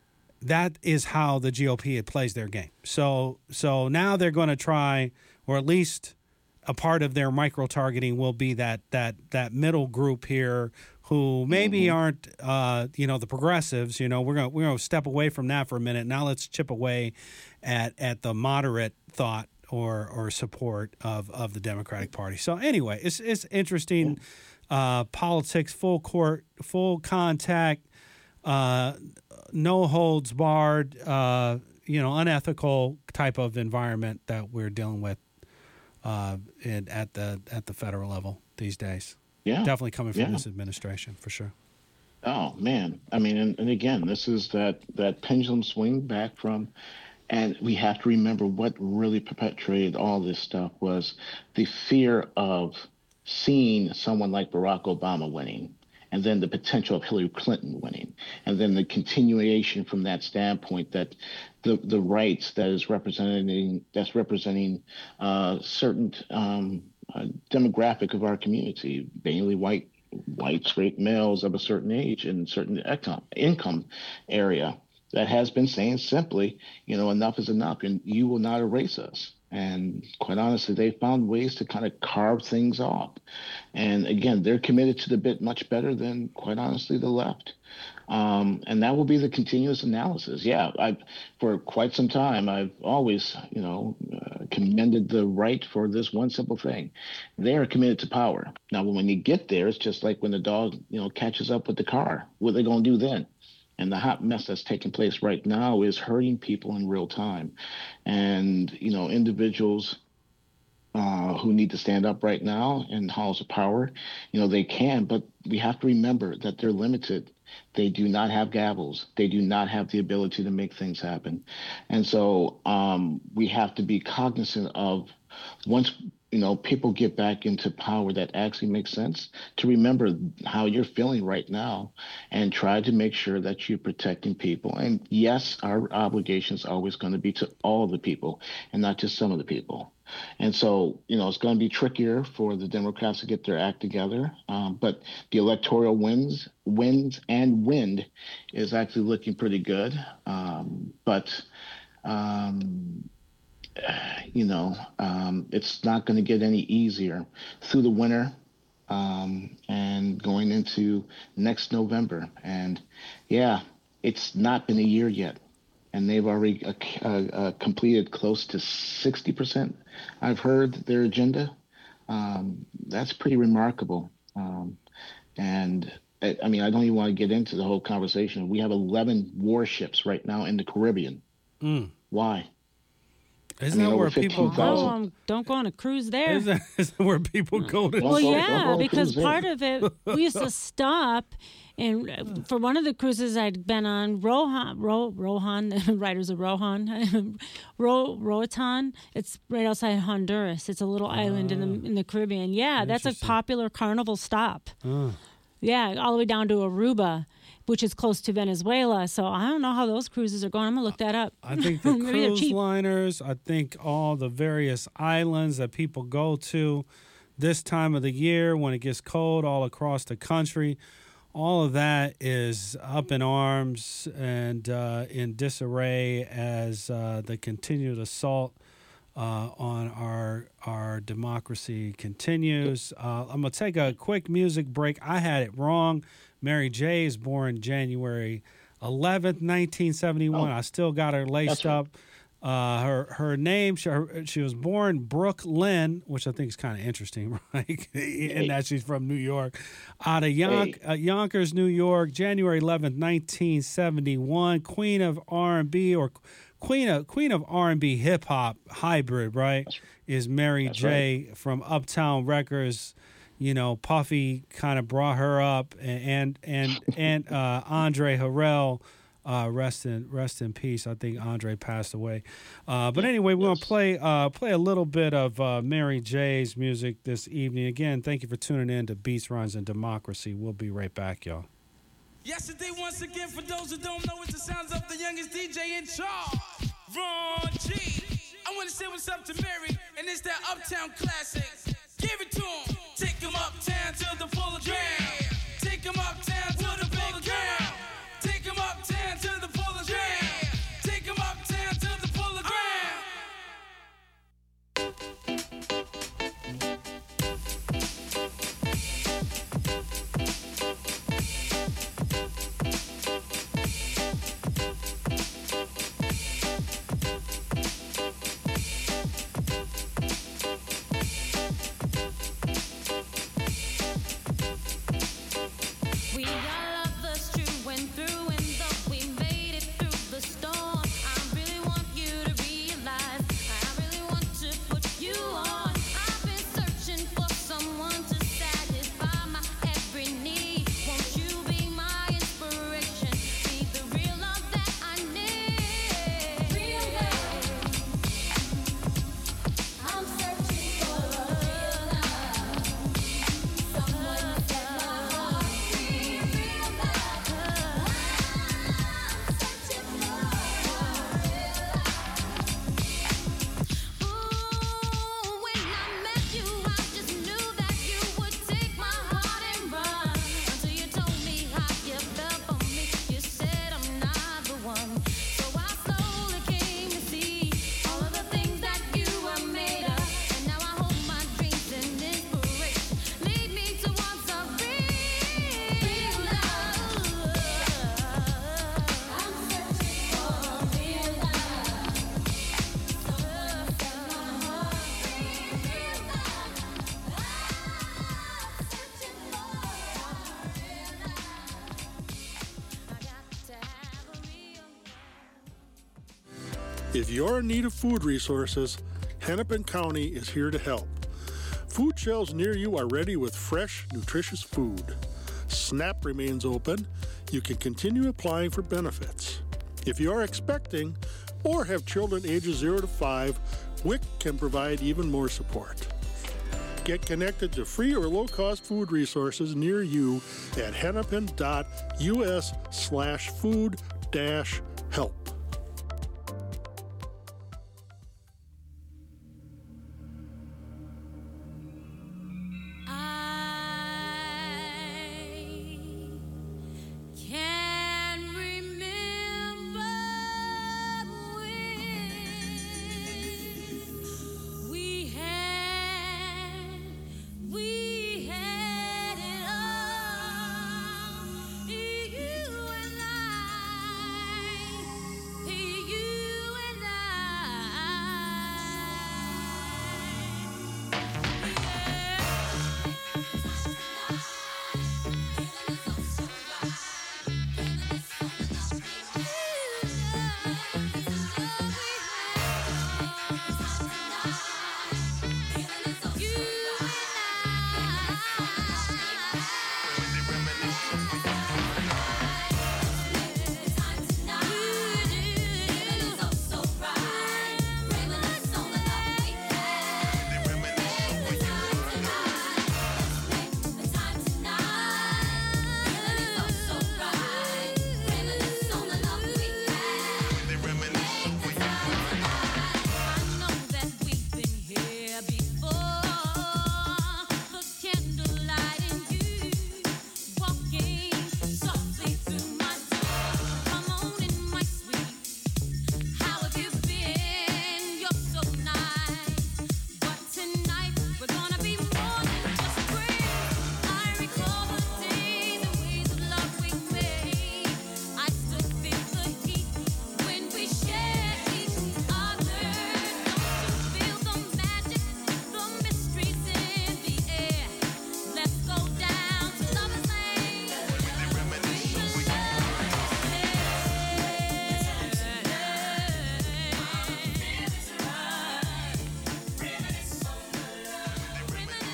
S5: That is how the G O P plays their game. So so now they're going to try, or at least a part of their micro targeting will be that that that middle group here who maybe mm-hmm. aren't, uh, you know, the progressives. You know, we're gonna we're gonna step away from that for a minute. Now let's chip away at at the moderate thought or or support of, of the Democratic Party. So anyway, it's it's interesting. Uh, politics, full court, full contact, uh, no holds barred. Uh, you know, unethical type of environment that we're dealing with uh, in, at the at the federal level these days. Yeah, definitely coming from yeah. this administration for sure.
S7: Oh man, I mean, and, and again, this is that that pendulum swing back from, and we have to remember what really perpetuated all this stuff was the fear of seeing someone like Barack Obama winning, and then the potential of Hillary Clinton winning, and then the continuation from that standpoint that the the rights that is representing that's representing uh, certain. Um, Uh, demographic of our community, mainly white, white straight males of a certain age and certain income, income area that has been saying simply, you know, enough is enough and you will not erase us. And quite honestly, they found ways to kind of carve things off. And again, they're committed to the bit much better than, quite honestly, the left. Um, and that will be the continuous analysis. Yeah, I, for quite some time, I've always, you know, uh, commended the right for this one simple thing. They are committed to power. Now, when you get there, it's just like when the dog, you know, catches up with the car. What are they going to do then? And the hot mess that's taking place right now is hurting people in real time. And, you know, individuals uh, who need to stand up right now in halls of power, you know, they can, but we have to remember that they're limited. They do not have gavels. They do not have the ability to make things happen. And so um, we have to be cognizant of once, you know, people get back into power that actually makes sense, to remember how you're feeling right now and try to make sure that you're protecting people. And yes, our obligation is always going to be to all the people and not just some of the people. And so, you know, it's going to be trickier for the Democrats to get their act together. Um, but the electoral wins, wins and wind is actually looking pretty good. Um, but, um, you know, um, it's not going to get any easier through the winter um, and going into next November. And yeah, it's not been a year yet. And they've already uh, uh, uh, completed close to sixty percent, I've heard, their agenda. Um, that's pretty remarkable. Um, and I, I mean, I don't even want to get into the whole conversation. We have eleven warships right now in the Caribbean.
S5: Mm.
S7: Why?
S5: Isn't I mean, that where people go?
S6: Oh, um, don't go on a cruise there.
S5: Isn't, isn't where people go to?
S6: Well, yeah, because part of it, we used to stop. And for one of the cruises I'd been on, Rohan, Ro, Rohan, the writers of Rohan, Ro, Roatan, it's right outside Honduras. It's a little uh, island in the in the Caribbean. Yeah, that's a popular carnival stop. Uh. Yeah, all the way down to Aruba, which is close to Venezuela. So I don't know how those cruises are going. I'm going to look that up.
S5: I think the cruise liners, I think all the various islands that people go to this time of the year when it gets cold all across the country, all of that is up in arms and uh, in disarray as uh, the continued assault uh, on our our democracy continues. Uh, I'm going to take a quick music break. I had it wrong. Mary J. is born January eleventh, nineteen seventy-one. Oh, I still got her laced right. up. Uh, her her name, she, her, she was born Brooke Lynn, which I think is kind of interesting, right? Hey. And that she's from New York. Out of Yonk, hey. uh, Yonkers, New York, January eleventh, nineteen seventy-one. Queen of R and B or Queen of Queen of R and B hip hop hybrid, right? That's, is Mary J. Right. from Uptown Records. You know, Puffy kind of brought her up, and and and uh, Andre Harrell Uh, rest in rest in peace. I think Andre passed away. Uh, but anyway, we're gonna play uh, play a little bit of uh, Mary J's music this evening. Again, thank you for tuning in to Beats, Runs, and Democracy. We'll be right back, y'all.
S4: Yesterday, once again, for those who don't know, it's the sounds of the youngest D J in charge, Ron G. I want to say what's up to Mary, and it's that Uptown classic. Give it to him. Take him uptown to the full ground. Take him uptown to the full ground. Take him uptown to the full ground. Take him uptown to the full ground.
S8: If you're in need of food resources, Hennepin County is here to help. Food shelves near you are ready with fresh, nutritious food. SNAP remains open. You can continue applying for benefits. If you are expecting or have children ages zero to five, W I C can provide even more support. Get connected to free or low-cost food resources near you at hennepin.us slash food dash help.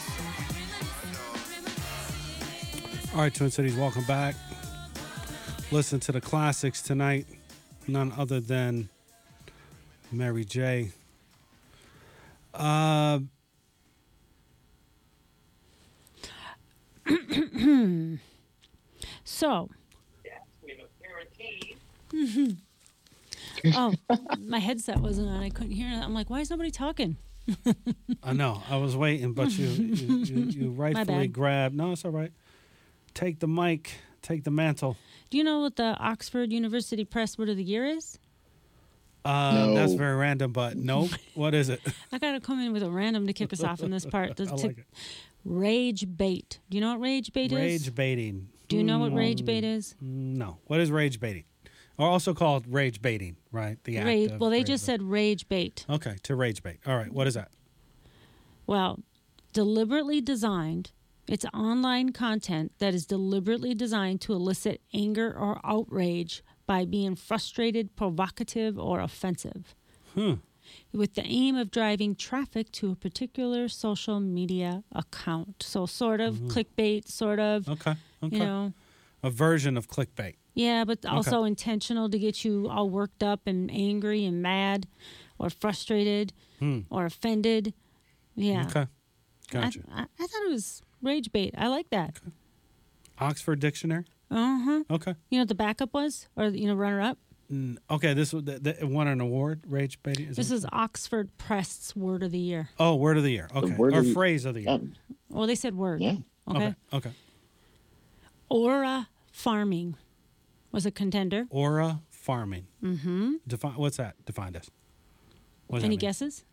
S5: All right, Twin Cities, welcome back. listen to the classics tonight. None other than Mary J. Uh,
S6: so. Oh, my headset wasn't on. I couldn't hear it. I'm like, why is nobody talking?
S5: I know. I was waiting, but you you, you, you rightfully
S6: bad.
S5: grabbed. No, it's all right. Take the mic. Take the mantle.
S6: Do you know what the Oxford University Press Word of the Year is?
S5: Uh,
S7: No.
S5: That's very random, but nope. What is it?
S6: I got to come in with a random to kick us off in this part.
S5: I
S6: To-
S5: like it.
S6: Rage bait. Do you know what rage bait is?
S5: Rage baiting.
S6: Do you know what
S5: Mm,
S6: rage bait is?
S5: No. What is rage baiting? Or also called rage baiting, right? The act
S6: Rage.
S5: of
S6: Well, they
S5: rage
S6: just
S5: bait.
S6: said rage bait.
S5: Okay, to rage bait. All right, what is that?
S6: Well, deliberately designed. It's online content that is deliberately designed to elicit anger or outrage by being frustrated, provocative, or offensive,
S5: Hmm.
S6: with the aim of driving traffic to a particular social media account. So, sort of clickbait, sort of,
S5: Okay. Okay.
S6: you know.
S5: A version of clickbait.
S6: Yeah, but also intentional to get you all worked up and angry and mad or frustrated
S5: Hmm.
S6: or offended. Yeah.
S5: Okay.
S6: I,
S5: Gotcha.
S6: I, I thought it was rage bait. I like that.
S5: Oxford Dictionary.
S6: Uh huh.
S5: Okay.
S6: You know what the backup was? Or, you know, runner up?
S5: Mm, okay. This was the, the, won an award. Rage baiting. Is
S6: This
S5: that-
S6: is Oxford Press's word of the year.
S5: Oh, word of the year. Okay.
S7: word
S5: Or
S7: of the-
S5: phrase of the year.
S7: Um,
S6: Well, they said word.
S7: yeah.
S6: Okay.
S5: Okay. Okay.
S6: Aura farming was a contender.
S5: Aura farming.
S6: Mm-hmm.
S5: Define. What's that? Define this. What does
S6: Any
S5: that mean?
S6: guesses?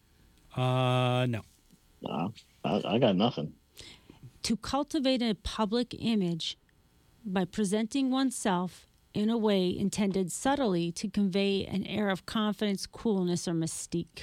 S5: Uh, no.
S7: Uh, I, I got nothing.
S6: To cultivate a public image by presenting oneself in a way intended subtly to convey an air of confidence, coolness, or mystique.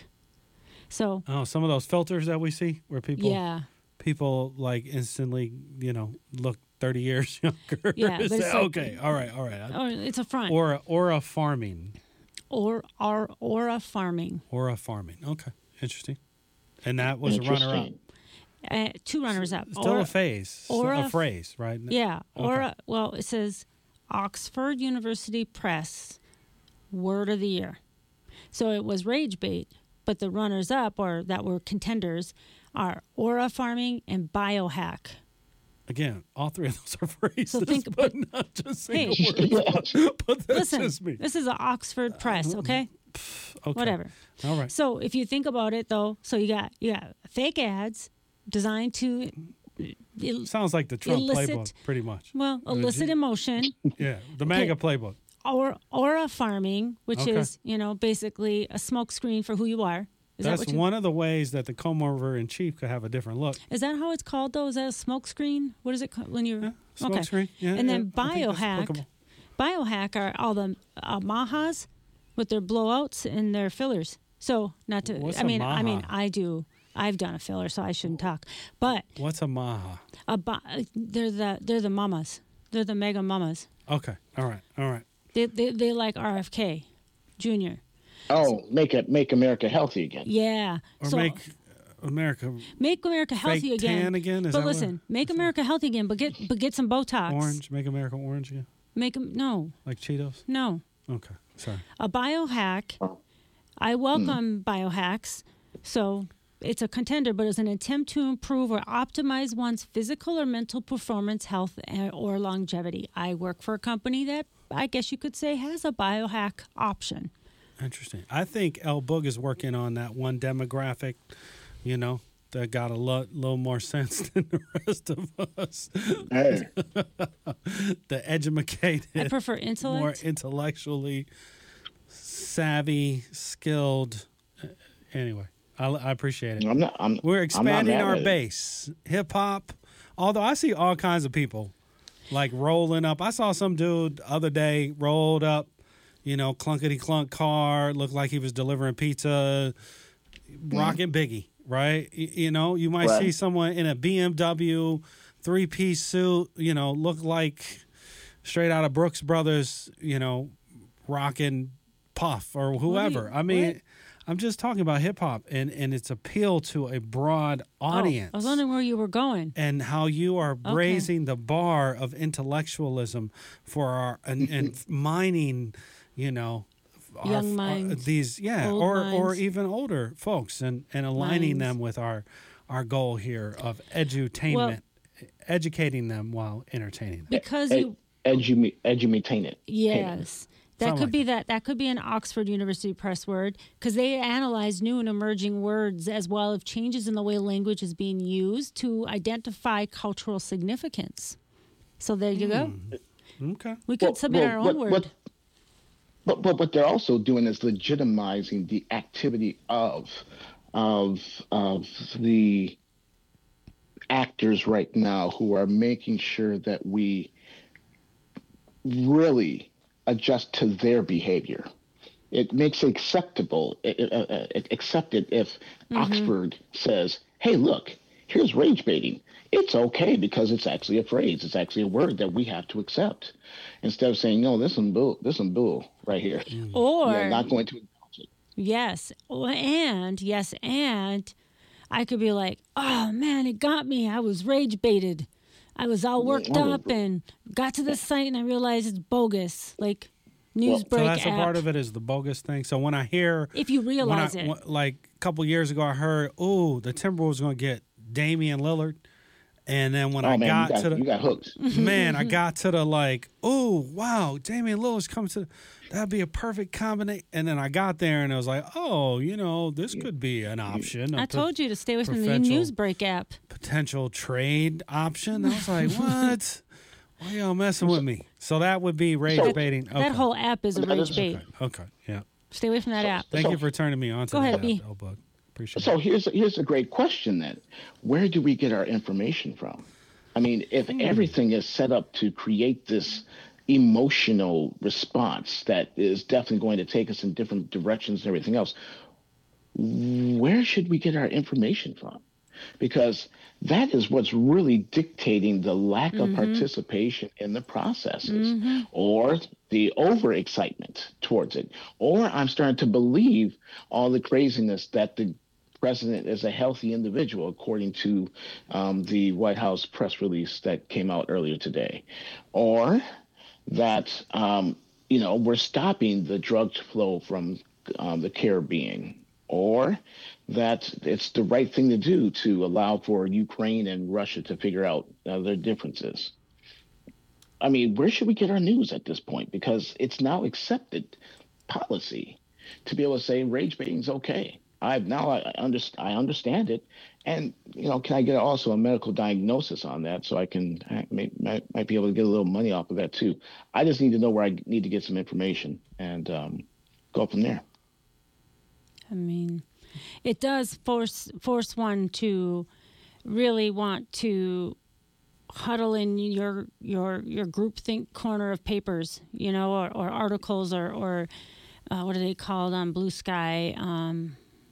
S6: So,
S5: Oh, some of those filters that we see where people
S6: yeah.
S5: people like instantly, you know, look thirty years younger.
S6: Yeah,
S5: Is
S6: but it's
S5: that-
S6: like-
S5: okay. All right. All right.
S6: Or it's a front.
S5: Aura aura farming.
S6: Or, or aura farming.
S5: Aura farming. Okay. Interesting. And that was a runner up.
S7: Interesting.
S6: Uh, two runners up.
S5: Still
S6: Aura-
S5: a phase.
S6: aura
S5: a
S6: f-
S5: phrase, right?
S6: Yeah.
S5: Okay.
S6: Aura, well, it says Oxford University Press Word of the Year. So it was rage bait, but the runners up, or that were contenders, are aura farming and biohack.
S5: Again, all three of those are phrases,
S6: So think-
S5: but
S6: but-
S5: not just
S6: Hey.
S5: single words. But that's
S6: Listen,
S5: just me.
S6: this is an Exford Press, okay?
S5: Okay.
S6: Whatever.
S5: All right.
S6: So if you think about it, though, so you got you got fake ads designed to, il-
S5: Sounds like the Trump
S6: illicit-
S5: playbook, pretty much.
S6: well, elicit emotion.
S5: Yeah, the MAGA playbook.
S6: Or aura farming, which
S5: Okay.
S6: is, you know, basically a smoke screen for who you are. Is
S5: That's
S6: that what you,
S5: one of the ways that the comb over in chief could have a different look.
S6: Is that how it's called though? Is that a smoke screen? What is it called when you're
S5: Yeah, smoke
S6: okay?
S5: screen. Yeah,
S6: and then
S5: yeah, I think that's
S6: biohack.
S5: applicable.
S6: Biohack are all the uh, mahas with their blowouts and their fillers. So not to.
S5: What's
S6: I
S5: a
S6: mean, I mean,
S5: maha?
S6: I do. I've done a filler, so I shouldn't talk. But
S5: What's a maha?
S6: a bi- they're the they're the mamas. They're the mega mamas.
S5: Okay. All right. All right.
S6: They they they like R F K, Junior.
S7: Oh, make it make America healthy again.
S6: Yeah.
S5: Or
S6: so,
S5: make America
S6: Make America healthy
S5: fake
S6: again.
S5: tan again? Is
S6: but
S5: that what-
S6: listen, make America healthy again. But get but get some Botox.
S5: orange. Make America orange again,
S6: Make them no
S5: like Cheetos.
S6: no
S5: Okay. Sorry.
S6: a biohack. I welcome biohacks. So it's a contender, but it's an attempt to improve or optimize one's physical or mental performance, health, and- or longevity. I work for a company that I guess you could say has a biohack option.
S5: Interesting. I think El Boog is working on that one demographic, you know, that got a lot, little more sense than the rest of us.
S7: Hey,
S5: The educated,
S6: I prefer
S5: more
S6: intellect.
S5: intellectually savvy, skilled. Uh, Anyway, I, I appreciate it.
S7: I'm not. I'm.
S5: We're
S7: I'm not
S5: expanding
S7: mad
S5: our
S7: at it.
S5: base. Hip hop. Although I see all kinds of people like rolling up. I saw some dude the other day rolled up, you know, clunkety clunk car, looked like he was delivering pizza, rocking Biggie, right? Y- You know, you might
S7: Right.
S5: see someone in a B M W three piece suit, you know, look like straight out of Brooks Brothers, you know, rocking Puff or whoever.
S6: you-
S5: I mean,
S6: what?
S5: I'm just talking about hip hop and, and its appeal to a broad audience.
S6: Oh, I was wondering where you were going.
S5: And how you are
S6: Okay.
S5: raising the bar of intellectualism for our and, and mining, you know, our-
S6: Young
S5: our-
S6: minds,
S5: these yeah,
S6: old
S5: or or
S6: minds.
S5: even older folks, and, and aligning
S6: Minds.
S5: them with our our goal here of edutainment, educating them while entertaining them.
S6: Because
S7: Ed,
S6: you
S7: edu, edumatain it.
S6: Yes. That
S5: Sound
S6: could
S5: like
S6: be that. That could be an Oxford University Press word because they analyze new and emerging words as well as changes in the way language is being used to identify cultural significance. So there you go.
S5: Okay.
S6: We could
S7: Well,
S6: submit
S7: well,
S6: our own
S7: what-
S6: word.
S7: what- But but what they're also doing is legitimizing the activity of of of the actors right now who are making sure that we really adjust to their behavior. It makes it acceptable, it, it, uh, it accepted if Oxford says, "Hey, look, here's rage baiting. It's okay because it's actually a phrase. It's actually a word that we have to accept." Instead of saying, "No, this is bull, this is bull right here."
S6: Or
S7: You're not going to acknowledge it.
S6: yes, or- and yes, and I could be like, "Oh man, it got me. I was rage baited. I was all worked
S7: Oh.
S6: up and got to the site and I realized it's bogus." Like news
S5: So
S6: break
S5: that's a
S6: app.
S5: part of it is the bogus thing. So when I hear
S6: If you
S5: when I,
S6: realize it.
S5: when- like a couple years ago, I heard, "Oh, the Timberwolves going to get Damian Lillard," and then when
S7: Oh
S5: I
S7: man,
S5: got
S7: you got,
S5: to the
S7: you got hooked.
S5: man, I got to the like, "Oh wow, Damian Lillard's coming to, that'd be a perfect combination." And then I got there and I was like, "Oh, you know, this could be an option."
S6: I
S5: a
S6: told you to stay away from the
S5: potential-
S6: news break app.
S5: potential trade option. I was like, "What? Why y'all messing with me?" So that would be rage
S7: So-
S5: baiting. Okay.
S6: That whole app is a
S7: That
S6: rage
S7: is-
S6: bait.
S5: okay. Okay. Yeah.
S6: Stay away from that app.
S5: Thank
S7: So-
S5: you for turning me on to
S6: Go
S5: that
S6: ahead, B.
S5: app, Bug. Appreciate
S7: So
S5: it.
S7: here's here's a great question then. Where do we get our information from? I mean, if
S5: Hmm.
S7: everything is set up to create this emotional response that is definitely going to take us in different directions and everything else, where should we get our information from? Because that is what's really dictating the lack of participation in the processes or the overexcitement towards it. Or I'm starting to believe all the craziness that the president is a healthy individual, according to um, the White House press release that came out earlier today. Or that, um, you know, we're stopping the drug flow from um, the Caribbean. Or that it's the right thing to do to allow for Ukraine and Russia to figure out uh, their differences. I mean, where should we get our news at this point? Because it's now accepted policy to be able to say rage baiting is okay. I've now I, I, understand, I understand it, and you know, can I get also a medical diagnosis on that so I can I may, might, might be able to get a little money off of that too. I just need to know where I need to get some information and um, go from there.
S6: I mean, it does force force one to really want to huddle in your your your groupthink corner of papers, you know, or, or articles, or or uh, what are they called on Blue Sky? Um,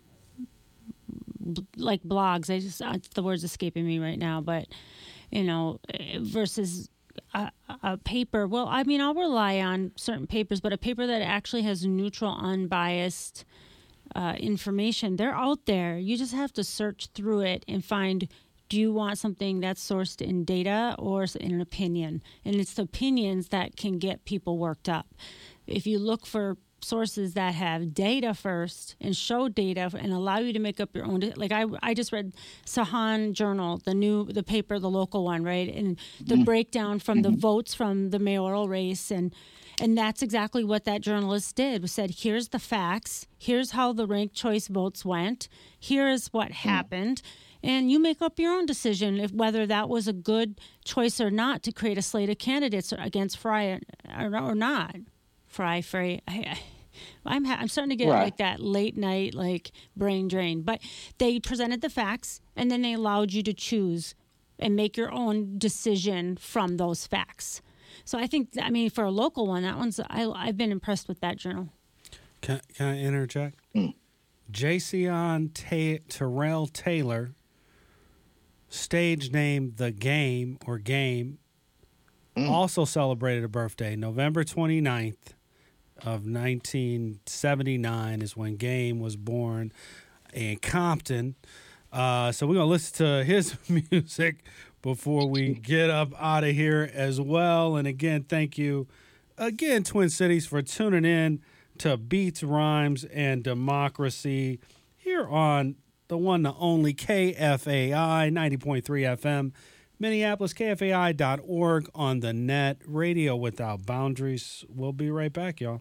S6: b- like blogs. I just uh, the word's escaping me right now, but you know, eh, versus. A, a paper. Well, I mean, I'll rely on certain papers, but a paper that actually has neutral, unbiased uh, information, they're out there. You just have to search through it and find, do you want something that's sourced in data or in an opinion? And it's the opinions that can get people worked up. If you look for sources that have data first and show data and allow you to make up your own, like I, I just read Sahan Journal, the new, the paper, the local one, right? And the breakdown from the votes from the mayoral race. And, and that's exactly what that journalist did, was said, here's the facts. Here's how the ranked choice votes went. Here's what happened. And you make up your own decision if whether that was a good choice or not to create a slate of candidates against Fry or, or not. Fry, Frey. I, I, I'm ha- I'm starting to get
S7: Right.
S6: like that late night like brain drain. But they presented the facts and then they allowed you to choose and make your own decision from those facts. So I think, I mean, for a local one, that one's I, I've been impressed with that journal.
S5: Can, can I interject? Jason Ta- Terrell Taylor, stage name The Game or Game, also celebrated a birthday, November twenty-ninth. of nineteen seventy-nine is when Game was born in Compton. Uh, so we're going to listen to his music before we get up out of here as well. And again, thank you again, Twin Cities, for tuning in to Beats, Rhymes, and Democracy here on the one, the only K F A I ninety point three F M, Minneapolis, K F A I dot org on the net, radio without boundaries. We'll be right back, y'all.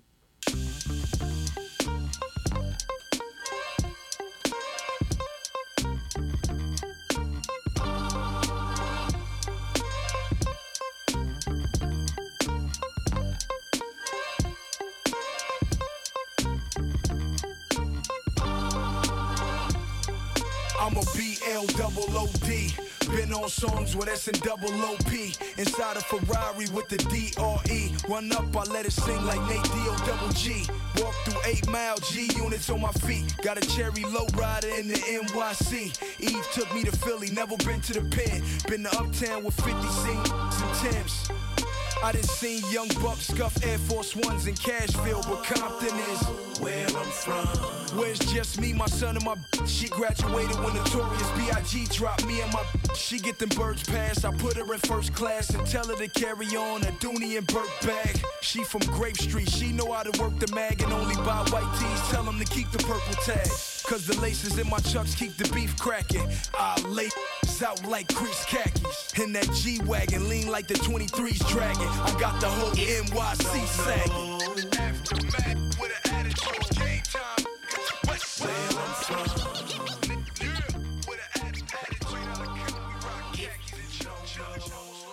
S9: I'm a B L double O D. Been on songs with S and double O P. Inside a Ferrari with the D R E. Run up, I let it sing like Nate D O double G. Walk through eight mile G units on my feet. Got a cherry lowrider in the N Y C. Eve took me to Philly, never been to the pen. Been to Uptown with fifty scenes and Timbs. I done seen young bucks scuff Air Force Ones in Cashville, but Compton is where I'm from. Where's just me, my son, and my bitch. She graduated when Notorious B I G dropped me and my bitch. She get them birds passed. I put her in first class and tell her to carry on a Dooney and Burke bag. She from Grape Street, she know how to work the mag and only buy white tees. Tell them to keep the purple tag, cause the laces in my chucks keep the beef cracking. I lay out like creased khakis. In that G-Wagon, lean like the twenty-threes dragging. I got the whole N Y C sagging. Aftermath with an attitude, game time. Where I'm from. With an attitude, we rock khakis and Jones.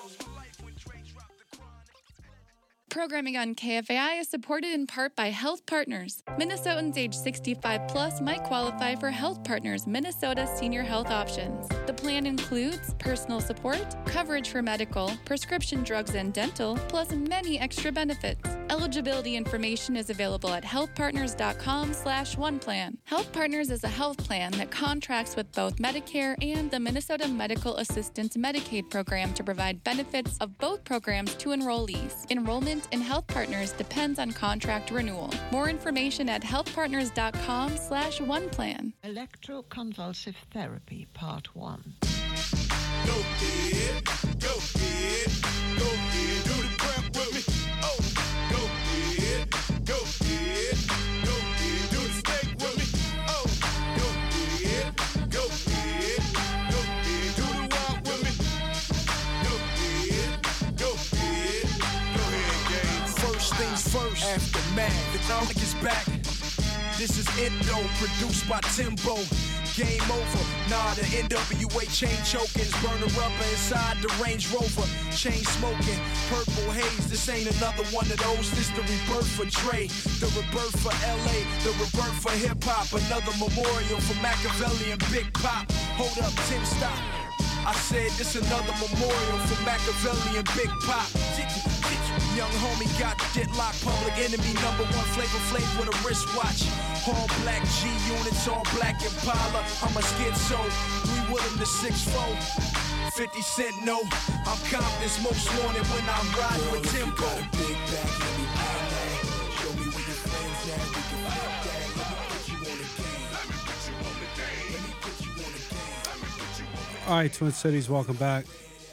S10: Programming on K F A I is supported in part by Health Partners. Minnesotans age sixty-five plus might qualify for Health Partners Minnesota Senior Health Options. The plan includes personal support, coverage for medical, prescription drugs and dental, plus many extra benefits. Eligibility information is available at healthpartners.com slash one plan. Health Partners is a health plan that contracts with both Medicare and the Minnesota Medical Assistance Medicaid program to provide benefits of both programs to enrollees. Enrollment in Health Partners depends on contract renewal. More information at healthpartners.com slash one plan.
S11: Electroconvulsive therapy, part one.
S9: Go ahead, go ahead, go ahead, do the crap with me. Oh, go ahead, go ahead, go ahead, do the steak with me. Oh, go ahead, go ahead, go ahead, do the walk with me. Go ahead, go ahead, go ahead, gang. First things first, aftermath, the comic is back. This is it though, produced by Timbo. Game over, nah, the N W A chain choking, burner rubber inside the Range Rover, chain smoking, purple haze, this ain't another one of those, this the rebirth for Dre, the rebirth for L A, the rebirth for hip-hop, another memorial for Machiavelli and Big Pop. Hold up, Tim, stop. I said this another memorial for Machiavelli and Big Pop. Young homie got shit locked, public enemy number one, Flavor Flav with a wristwatch. All black G units, all black Impala. I'm a schizo, three Willem to six four. fifty cent no, I'm Compton's most wanted when I'm riding with Timbo. Got a big back, let me buy that. Show me where your friends at, we can flip that. Let me put you on the game. Let me put you on the game. Let me put you on the game. Let me put you on the game.
S5: All right, Twin Cities, welcome back.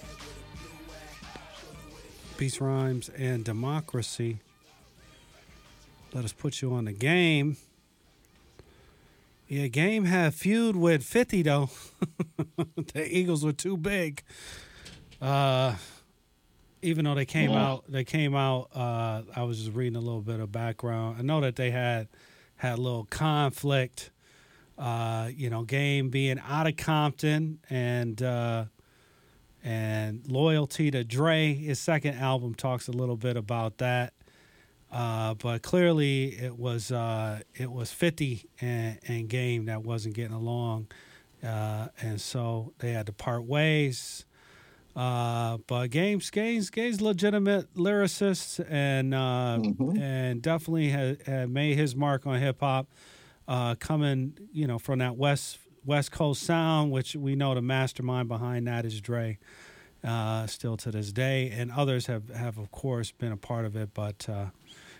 S5: Beats, Rhymes, and Democracy. Let us put you on the game. Yeah, Game had feud with fifty, though. The Eagles were too big. Uh, even though they came yeah. out, they came out, uh, I was just reading a little bit of background. I know that they had had a little conflict. Uh, you know, Game being out of Compton and... Uh, And loyalty to Dre, his second album talks a little bit about that. Uh, but clearly it was uh, it was fifty and, and Game that wasn't getting along. Uh, and so they had to part ways. Uh, but Game's, Game's, Game's legitimate lyricist and uh, mm-hmm. and definitely had, had made his mark on hip-hop uh, coming, you know, from that West West Coast sound, which we know the mastermind behind that is Dre, uh, still to this day, and others have, have of course been a part of it. But uh,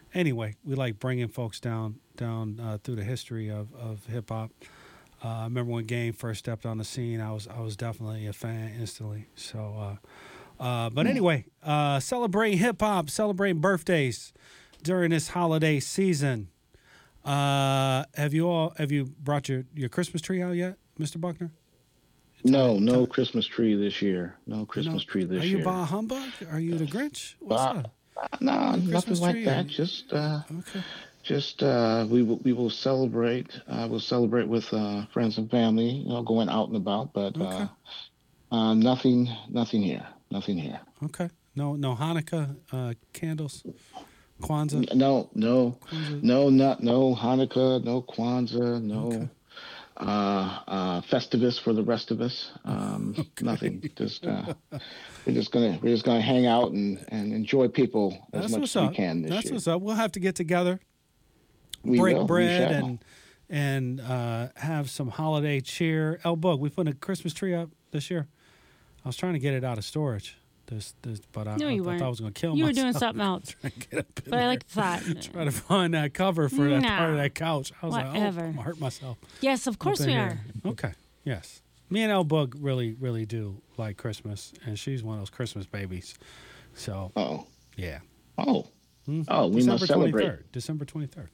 S5: anyway, we like bringing folks down down uh, through the history of, of hip hop. Uh, I remember when Game first stepped on the scene. I was I was definitely a fan instantly. So, uh, uh, but anyway, uh, celebrating hip hop, celebrating birthdays during this holiday season. Uh, have you all have you brought your, your Christmas tree out yet, Mister Buckner?
S7: No, no Christmas tree this year. No Christmas
S5: No.
S7: tree this
S5: Are you
S7: year.
S5: bah humbug? Are you the Grinch? What's
S7: Uh,
S5: up?
S7: No, nothing
S5: Christmas
S7: like
S5: tree
S7: that.
S5: or-
S7: Just, uh,
S5: Okay.
S7: just uh, we will we will celebrate. Uh, we'll celebrate with uh, friends and family. You know, going out and about, but
S5: Okay.
S7: uh, uh, nothing, nothing here. Nothing here.
S5: Okay. No, no Hanukkah uh, candles, Kwanzaa.
S7: No, no,
S5: Kwanzaa?
S7: no, not no Hanukkah, no Kwanzaa, no
S5: Okay.
S7: uh, uh, Festivus for the rest of us. Um, Nothing. Just uh, we're just gonna we're just gonna hang out and, and enjoy people as
S5: That's
S7: much
S5: what's
S7: as
S5: up.
S7: we can this
S5: That's
S7: year.
S5: what's up. We'll have to get together,
S7: We
S5: break
S7: will, we
S5: bread,
S7: shall.
S5: and and uh, have some holiday cheer. El Bug, we put a Christmas tree up this year. I was trying to get it out of storage, this, this, but I,
S6: No,
S5: I,
S6: you
S5: I
S6: weren't.
S5: thought I was going to kill
S6: You were
S5: myself.
S6: doing something else.
S5: Trying to get up in
S6: But I
S5: there.
S6: like the thought.
S5: Try to find that cover for that part of
S6: Nah.
S5: that couch. I was like, oh,
S6: Whatever.
S5: I'm gonna hurt myself.
S6: Yes, of course
S5: up in
S6: we
S5: here.
S6: are.
S5: Okay. Yes. Me and El Bug really, really do like Christmas, and she's one of those Christmas babies. So,
S7: Oh,
S5: yeah.
S7: oh,
S5: Hmm.
S7: oh, we
S5: December
S7: must celebrate.
S5: twenty-third. December twenty-third.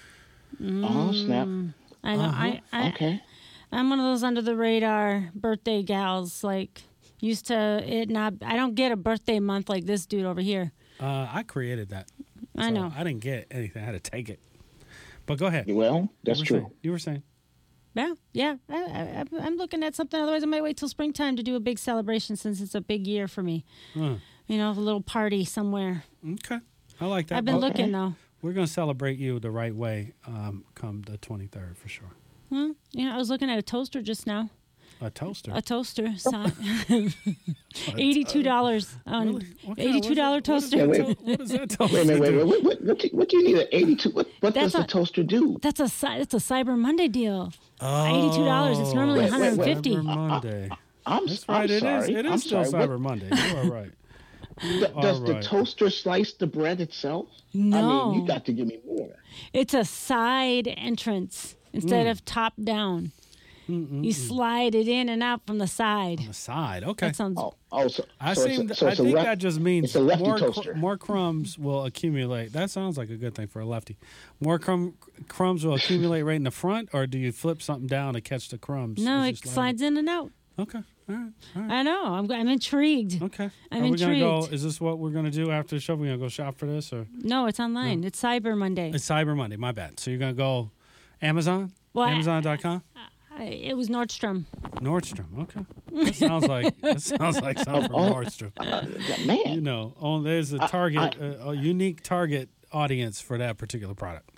S7: Oh, snap.
S6: I know.
S5: Uh-huh.
S6: I, I,
S7: Okay.
S6: I'm one of those under the radar birthday gals. Like, used to it not. I don't get a birthday month like this dude over here.
S5: Uh, I created that.
S6: I
S5: So
S6: know.
S5: I didn't get anything. I had to take it. But go ahead.
S7: Well, that's
S5: you were
S7: true.
S5: Saying, you were saying.
S6: Yeah, yeah. I, I, I'm looking at something. Otherwise, I might wait till springtime to do a big celebration since it's a big year for me.
S5: Uh,
S6: You know, a little party somewhere.
S5: okay. I like that.
S6: I've been
S5: But
S6: looking though.
S5: We're going to celebrate you the right way um, come the twenty-third for sure.
S6: Hmm? Yeah, I was looking at a toaster just now.
S5: A toaster.
S6: A toaster. si- Eighty-two dollars on
S5: Really? What kind of-
S6: eighty-two dollar
S5: what is-
S6: toaster.
S5: What, is that, what does that toaster
S7: Wait a minute, wait,
S5: do?
S7: wait, wait, what, what, do, what do you need an eighty-two? What, what
S6: That's
S7: does the
S6: a-
S7: toaster do?
S6: That's a cy- that's a Cyber Monday deal. Eighty-two dollars. It's normally
S7: Wait,
S6: one
S7: wait,
S6: hundred
S7: wait.
S6: and fifty.
S5: Cyber Monday.
S7: I'm,
S5: That's
S7: I'm
S5: right. It is.
S7: sorry.
S5: It is
S7: I'm
S5: still
S7: sorry.
S5: Cyber
S7: What-
S5: Monday. You are right. You
S7: Th- Does
S5: are
S7: the
S5: right.
S7: toaster slice the bread itself? I
S6: No.
S7: mean, you got to give me more.
S6: It's a side entrance instead
S5: Mm.
S6: of top down. You slide it in and out from the side.
S5: The side. Okay.
S6: That sounds.
S7: Oh, oh so,
S5: I
S7: so
S5: seem.
S7: it's a, so
S5: I
S7: it's a
S5: think
S7: left-
S5: that just means
S7: it's a lefty
S5: more cr-
S7: toaster.
S5: more crumbs will accumulate. That sounds like a good thing for a lefty. More crumb, crumbs will accumulate right in the front, or do you flip something down to catch the crumbs?
S6: No,
S5: as you
S6: it
S5: slide
S6: slides in and out.
S5: Okay. All right. All right.
S6: I know. I'm I'm intrigued.
S5: Okay.
S6: I'm
S5: Are we gonna go?
S6: intrigued.
S5: Is this what we're gonna do after the show? We're gonna go shop for this, or
S6: No, it's online. It's Cyber Monday.
S5: it's Cyber Monday? My bad. So you're gonna go Amazon,
S6: Well, I-
S5: Amazon dot com,
S6: I, it was Nordstrom.
S5: Nordstrom. Okay. That sounds like that sounds like something from
S7: Oh,
S5: Nordstrom.
S7: Uh, man,
S5: You know, oh, there's a target, a, a unique target audience for that particular product.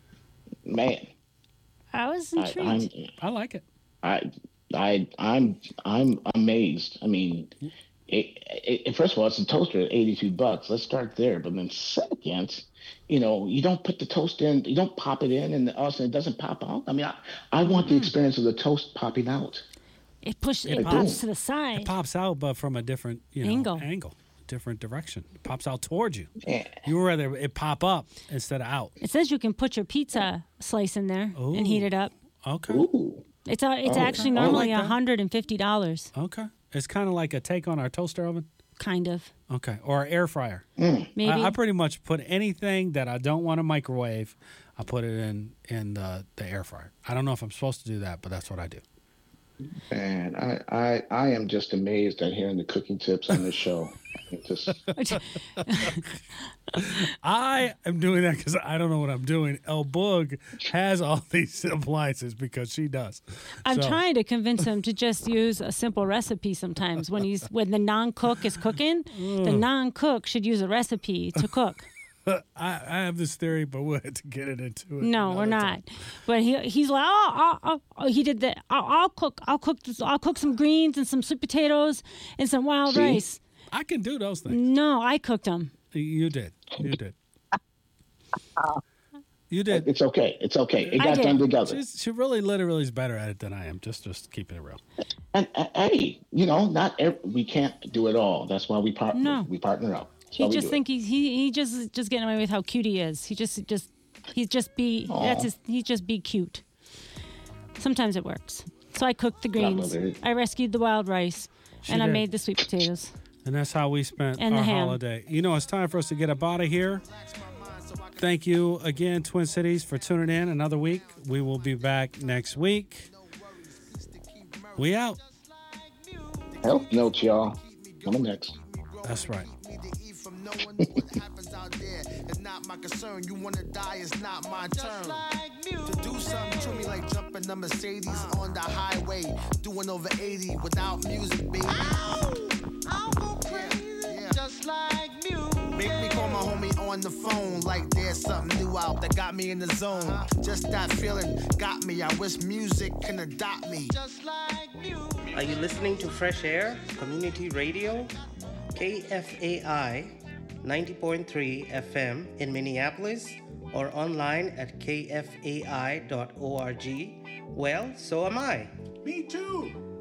S7: man,
S6: I was
S7: I,
S6: intrigued.
S7: I'm,
S5: I like it.
S7: I, I, I'm, I'm amazed. I mean, it, it, first of all, it's a toaster at eighty-two bucks. Let's start there. But then second, you know, you don't put the toast in, you don't pop it in, and all of a sudden it doesn't pop out. I mean, I, I want the experience of the toast popping out.
S6: It pushed. It
S7: It
S6: pops
S7: does.
S6: to the side.
S5: It pops out, but from a different, you know,
S6: Angle.
S5: angle, different direction. It pops out towards you.
S7: Yeah.
S5: You would rather it pop up instead of out.
S6: It says you can put your pizza slice in there and heat
S5: Ooh.
S6: it up.
S5: Okay.
S7: Ooh.
S6: It's a, it's
S7: Oh,
S6: actually
S7: I like
S6: normally
S5: that.
S6: one hundred and fifty dollars,
S5: Okay. It's kind of like a take on our toaster oven.
S6: kind of.
S5: Okay. Or air fryer.
S6: Maybe.
S5: I, I pretty much put anything that I don't want to microwave, I put it in in the, the air fryer. I don't know if I'm supposed to do that, but that's what I do.
S7: Man, I, I, I am just amazed at hearing the cooking tips on this show. It just,
S5: I am doing that because I don't know what I'm doing. El Boog has all these appliances because she does.
S6: I'm
S5: So,
S6: trying to convince him to just use a simple recipe sometimes when he's when the non-cook is cooking. The non-cook should use a recipe to cook.
S5: I, I have this theory, but we'll have to get it into it.
S6: No, we're
S5: another
S6: not.
S5: time.
S6: But he he's like, oh, oh, oh, oh he did that. I'll, I'll cook. I'll cook this. I'll cook some greens and some sweet potatoes and some wild
S7: See?
S6: rice.
S5: I can do those things.
S6: No, I cooked them.
S5: You did. You did. You did.
S7: it's okay. It's okay. It
S6: I
S7: got
S6: did.
S7: done together.
S5: She's, she really, literally is better at it than I am. Just, just keeping it real.
S7: And uh, hey, you know, not ev- we can't do it all. That's why we partner.
S6: No.
S7: We partner up.
S6: He just think he's he he just just getting away with how cute he is. He just just he's just be
S7: Aww.
S6: that's his he's just be cute. Sometimes it works. So I cooked the greens. I rescued the wild rice,
S5: She
S6: and I
S5: did.
S6: made the sweet potatoes.
S5: And that's how we spent
S6: And the
S5: our
S6: ham.
S5: holiday. You know, it's time for us to get up out of here. Thank you again, Twin Cities, for tuning in another week. We will be back next week. We out.
S7: Health notes, y'all. Coming next.
S5: That's right.
S2: It's not my concern. You wanna die, it's not my turn. To do something to me like jumping the Mercedes on the highway, doing over eighty without music, baby. I'll go crazy, just like music. Make me call my homie on the phone like there's something new out that got me in the zone. Just that feeling got me. I wish music can adopt me. Just like music.
S12: Are you listening to Fresh Air Community Radio? K F A I ninety point three F M in Minneapolis or online at k f a i dot org. Well, so am I.
S9: Me too.